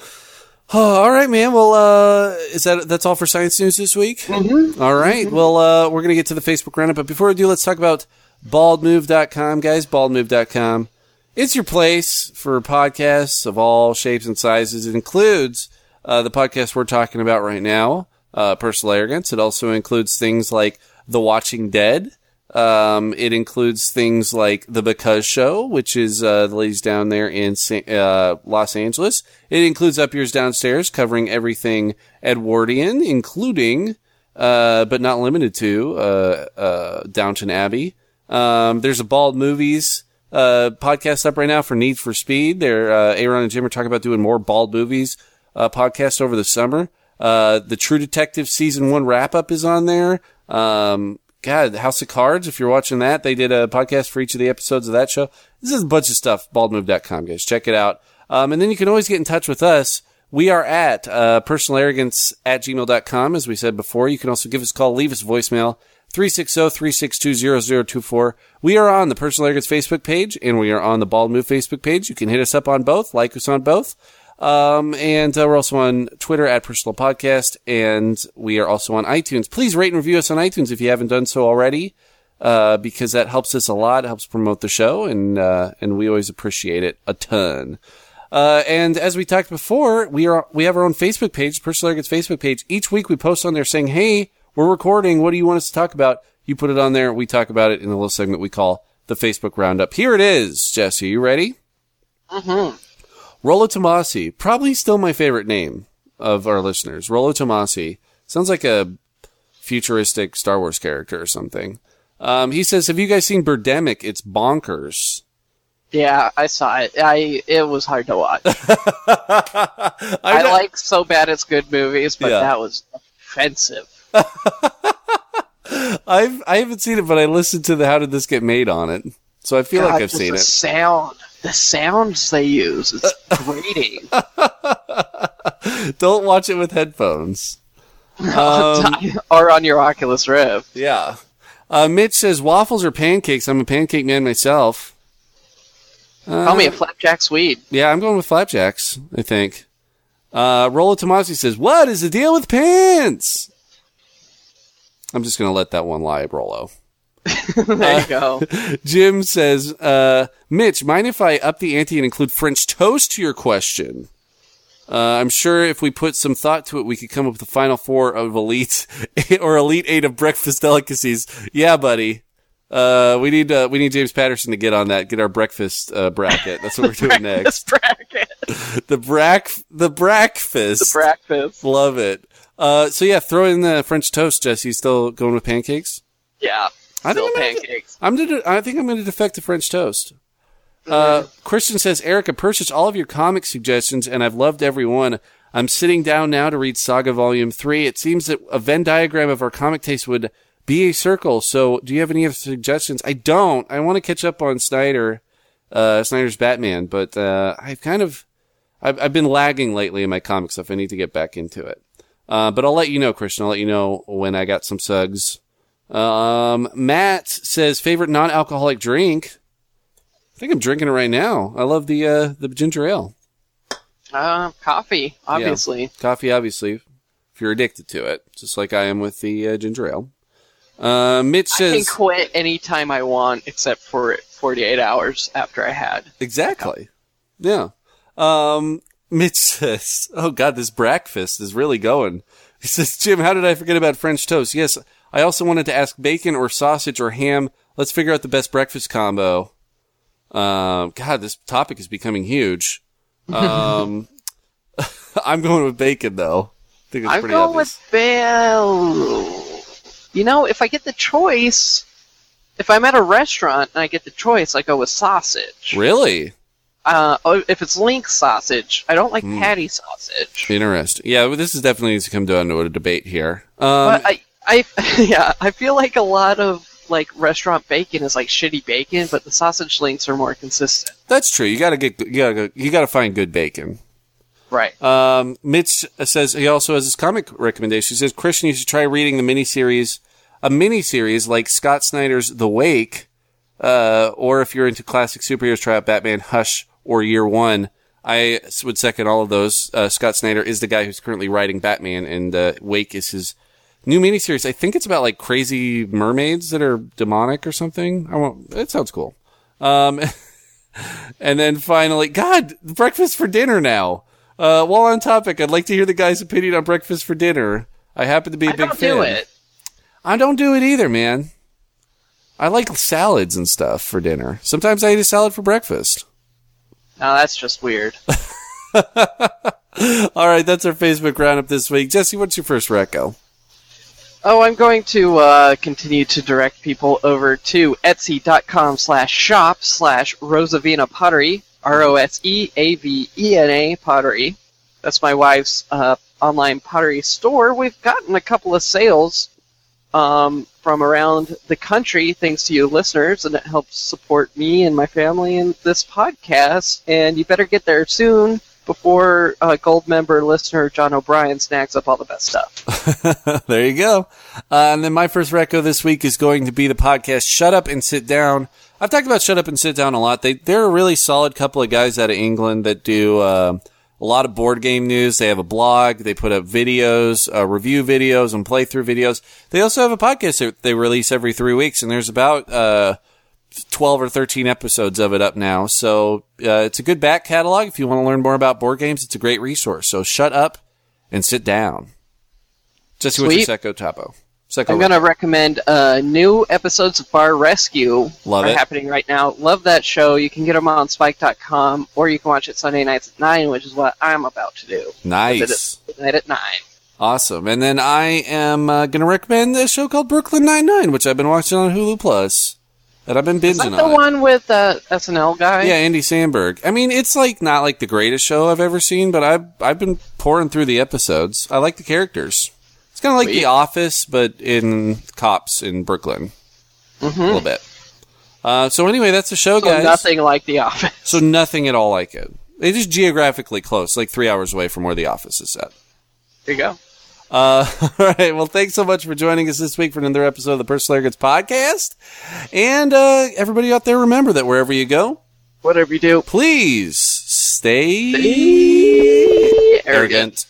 Oh, all right, man. Well, uh, is that that's all for Science News this week? Mm-hmm. All right. Mm-hmm. Well, uh, we're gonna get to the Facebook roundup, but before we do, let's talk about bald move dot com, guys. bald move dot com. It's your place for podcasts of all shapes and sizes. It includes uh, the podcast we're talking about right now, uh, Personal Arrogance. It also includes things like The Watching Dead. Um, it includes things like The Because Show, which is uh, the ladies down there in uh, Los Angeles. It includes Up Yours Downstairs, covering everything Edwardian, including, uh, but not limited to, uh, uh, Downton Abbey. Um, there's a Bald Movies uh, podcast up right now for Need for Speed. They're, uh, Aaron and Jim are talking about doing more Bald Movies uh, podcasts over the summer. Uh, the True Detective Season one wrap-up is on there. Um... God, House of Cards, if you're watching that, they did a podcast for each of the episodes of that show. This is a bunch of stuff, bald move dot com, guys. Check it out. Um, and then you can always get in touch with us. We are at uh, personal arrogance at gmail dot com, as we said before. You can also give us a call, leave us a voicemail, three six zero, three six two, zero zero two four. We are on the Personal Arrogance Facebook page, and we are on the Bald Move Facebook page. You can hit us up on both, like us on both. Um, and uh, we're also on Twitter at Personal Podcast, and we are also on iTunes. Please rate and review us on iTunes if you haven't done so already, uh, because that helps us a lot. It helps promote the show, and uh, and we always appreciate it a ton. Uh, and as we talked before, we are we have our own Facebook page, Personal Arrogance Facebook page. Each week we post on there saying, "Hey, we're recording. What do you want us to talk about?" You put it on there. We talk about it in a little segment we call the Facebook Roundup. Here it is, Jesse. You ready? Mm-hmm. Rollo Tomasi, probably still my favorite name of our listeners. Rollo Tomasi. Sounds like a futuristic Star Wars character or something. Um, he says, have you guys seen Birdemic? It's bonkers. Yeah, I saw it. I It was hard to watch. I, I like So Bad It's Good movies, but yeah. That was offensive. I've, I haven't seen it, but I listened to the How Did This Get Made on it. So I feel God, like I've seen the it. sound. The sounds they use is grating. Don't watch it with headphones. Um, or on your Oculus Rift. Yeah. Uh, Mitch says, waffles or pancakes? I'm a pancake man myself. Uh, Call me a flapjack Swede. Yeah, I'm going with flapjacks, I think. Uh, Rollo Tomasi says, what is the deal with pants? I'm just going to let that one lie, Rollo. There you go. Uh, Jim says, uh, Mitch, mind if I up the ante and include French toast to your question? Uh, I'm sure if we put some thought to it, we could come up with the final four of Elite or Elite Eight of breakfast delicacies. Yeah, buddy. Uh, we need, uh, we need James Patterson to get on that, get our breakfast, uh, bracket. That's what we're doing next. Bracket. The brack, the breakfast. The breakfast. Love it. Uh, so yeah, throw in the French toast, Jesse. Still going with pancakes? Yeah. I Still think I'm pancakes. Gonna, I'm gonna, I think I'm going to defect to French toast. Uh, Christian says, Eric, I purchased all of your comic suggestions, and I've loved every one. I'm sitting down now to read Saga Volume three. It seems that a Venn diagram of our comic taste would B A Circle. So, do you have any other suggestions? I don't. I want to catch up on Snyder, uh, Snyder's Batman, but uh, I've kind of, I've, I've been lagging lately in my comic stuff. I need to get back into it. Uh, but I'll let you know, Christian. I'll let you know when I got some sugs. Um, Matt says favorite non-alcoholic drink. I think I'm drinking it right now. I love the uh, the ginger ale. Uh, coffee, obviously. Yeah, coffee, obviously. If you're addicted to it, just like I am with the uh, ginger ale. Uh, Mitch says I can quit anytime I want, except for forty-eight hours after I had. Exactly. Yeah. Um, Mitch says, "Oh God, this breakfast is really going." He says, "Jim, how did I forget about French toast?" Yes. I also wanted to ask bacon or sausage or ham. Let's figure out the best breakfast combo. Um, God, this topic is becoming huge. Um, I'm going with bacon, though. I think it's I'm pretty going obvious. with bacon. You know, if I get the choice, if I'm at a restaurant and I get the choice, I go with sausage. Really? Uh, if it's Link sausage, I don't like mm. patty sausage. Interesting. Yeah, well, this is definitely needs to come down to a debate here. Um, but I, I, yeah, I feel like a lot of like restaurant bacon is like shitty bacon, but the sausage links are more consistent. That's true. You gotta get, you gotta, you gotta find good bacon. Right. Um, Mitch says he also has his comic recommendation. He says, Christian, you should try reading the miniseries, a miniseries like Scott Snyder's The Wake, uh, or if you're into classic superheroes, try out Batman Hush or Year One. I would second all of those. Uh, Scott Snyder is the guy who's currently writing Batman, and uh, Wake is his new miniseries. I think it's about like crazy mermaids that are demonic or something. I won't. It sounds cool. Um, and then finally, God, breakfast for dinner now. Uh, while on topic, I'd like to hear the guy's opinion on breakfast for dinner. I happen to be a I big don't fan. do it. I don't do it either, man. I like salads and stuff for dinner. Sometimes I eat a salad for breakfast. No, that's just weird. All right, that's our Facebook roundup this week. Jesse, what's your first reco? Oh, I'm going to uh, continue to direct people over to etsy.com slash shop slash Rosavina Pottery, R O S E A V E N A Pottery. That's my wife's uh, online pottery store. We've gotten a couple of sales um, from around the country, thanks to you listeners, and it helps support me and my family and this podcast. And you better get there soon before uh, gold member listener John O'Brien snags up all the best stuff. There you go. Uh, and then my first reco this week is going to be the podcast Shut Up and Sit Down. I've talked about Shut Up and Sit Down a lot. They, they're a really solid couple of guys out of England that do uh, a lot of board game news. They have a blog. They put up videos, uh, review videos, and playthrough videos. They also have a podcast that they release every three weeks, and there's about uh, twelve or thirteen episodes of it up now. So uh, it's a good back catalog. If you want to learn more about board games, it's a great resource. So shut up and sit down. Jesse, what's your Secco Topo? Secco I'm going to recommend uh, new episodes of Bar Rescue. Love are it. happening right now. Love that show. You can get them on spike dot com, or you can watch it Sunday nights at nine, which is what I'm about to do. Nice. Night at nine. Awesome. And then I am uh, going to recommend a show called Brooklyn Nine-Nine, which I've been watching on Hulu Plus. That I've been binging Is that on. the one with the uh, S N L guy? Yeah, Andy Samberg. I mean, it's like not like the greatest show I've ever seen, but I've I've been pouring through the episodes. I like the characters. It's kind of like Sweet. The Office, but in cops in Brooklyn. Mm-hmm. A little bit. Uh, so anyway, that's the show, so guys. Nothing like The Office. So nothing at all like it. It is geographically close, like three hours away from where The Office is set. There you go. Uh, all right. Well, thanks so much for joining us this week for another episode of the Personal Arrogance Podcast. And uh, everybody out there, remember that wherever you go, whatever you do, please stay, stay arrogant.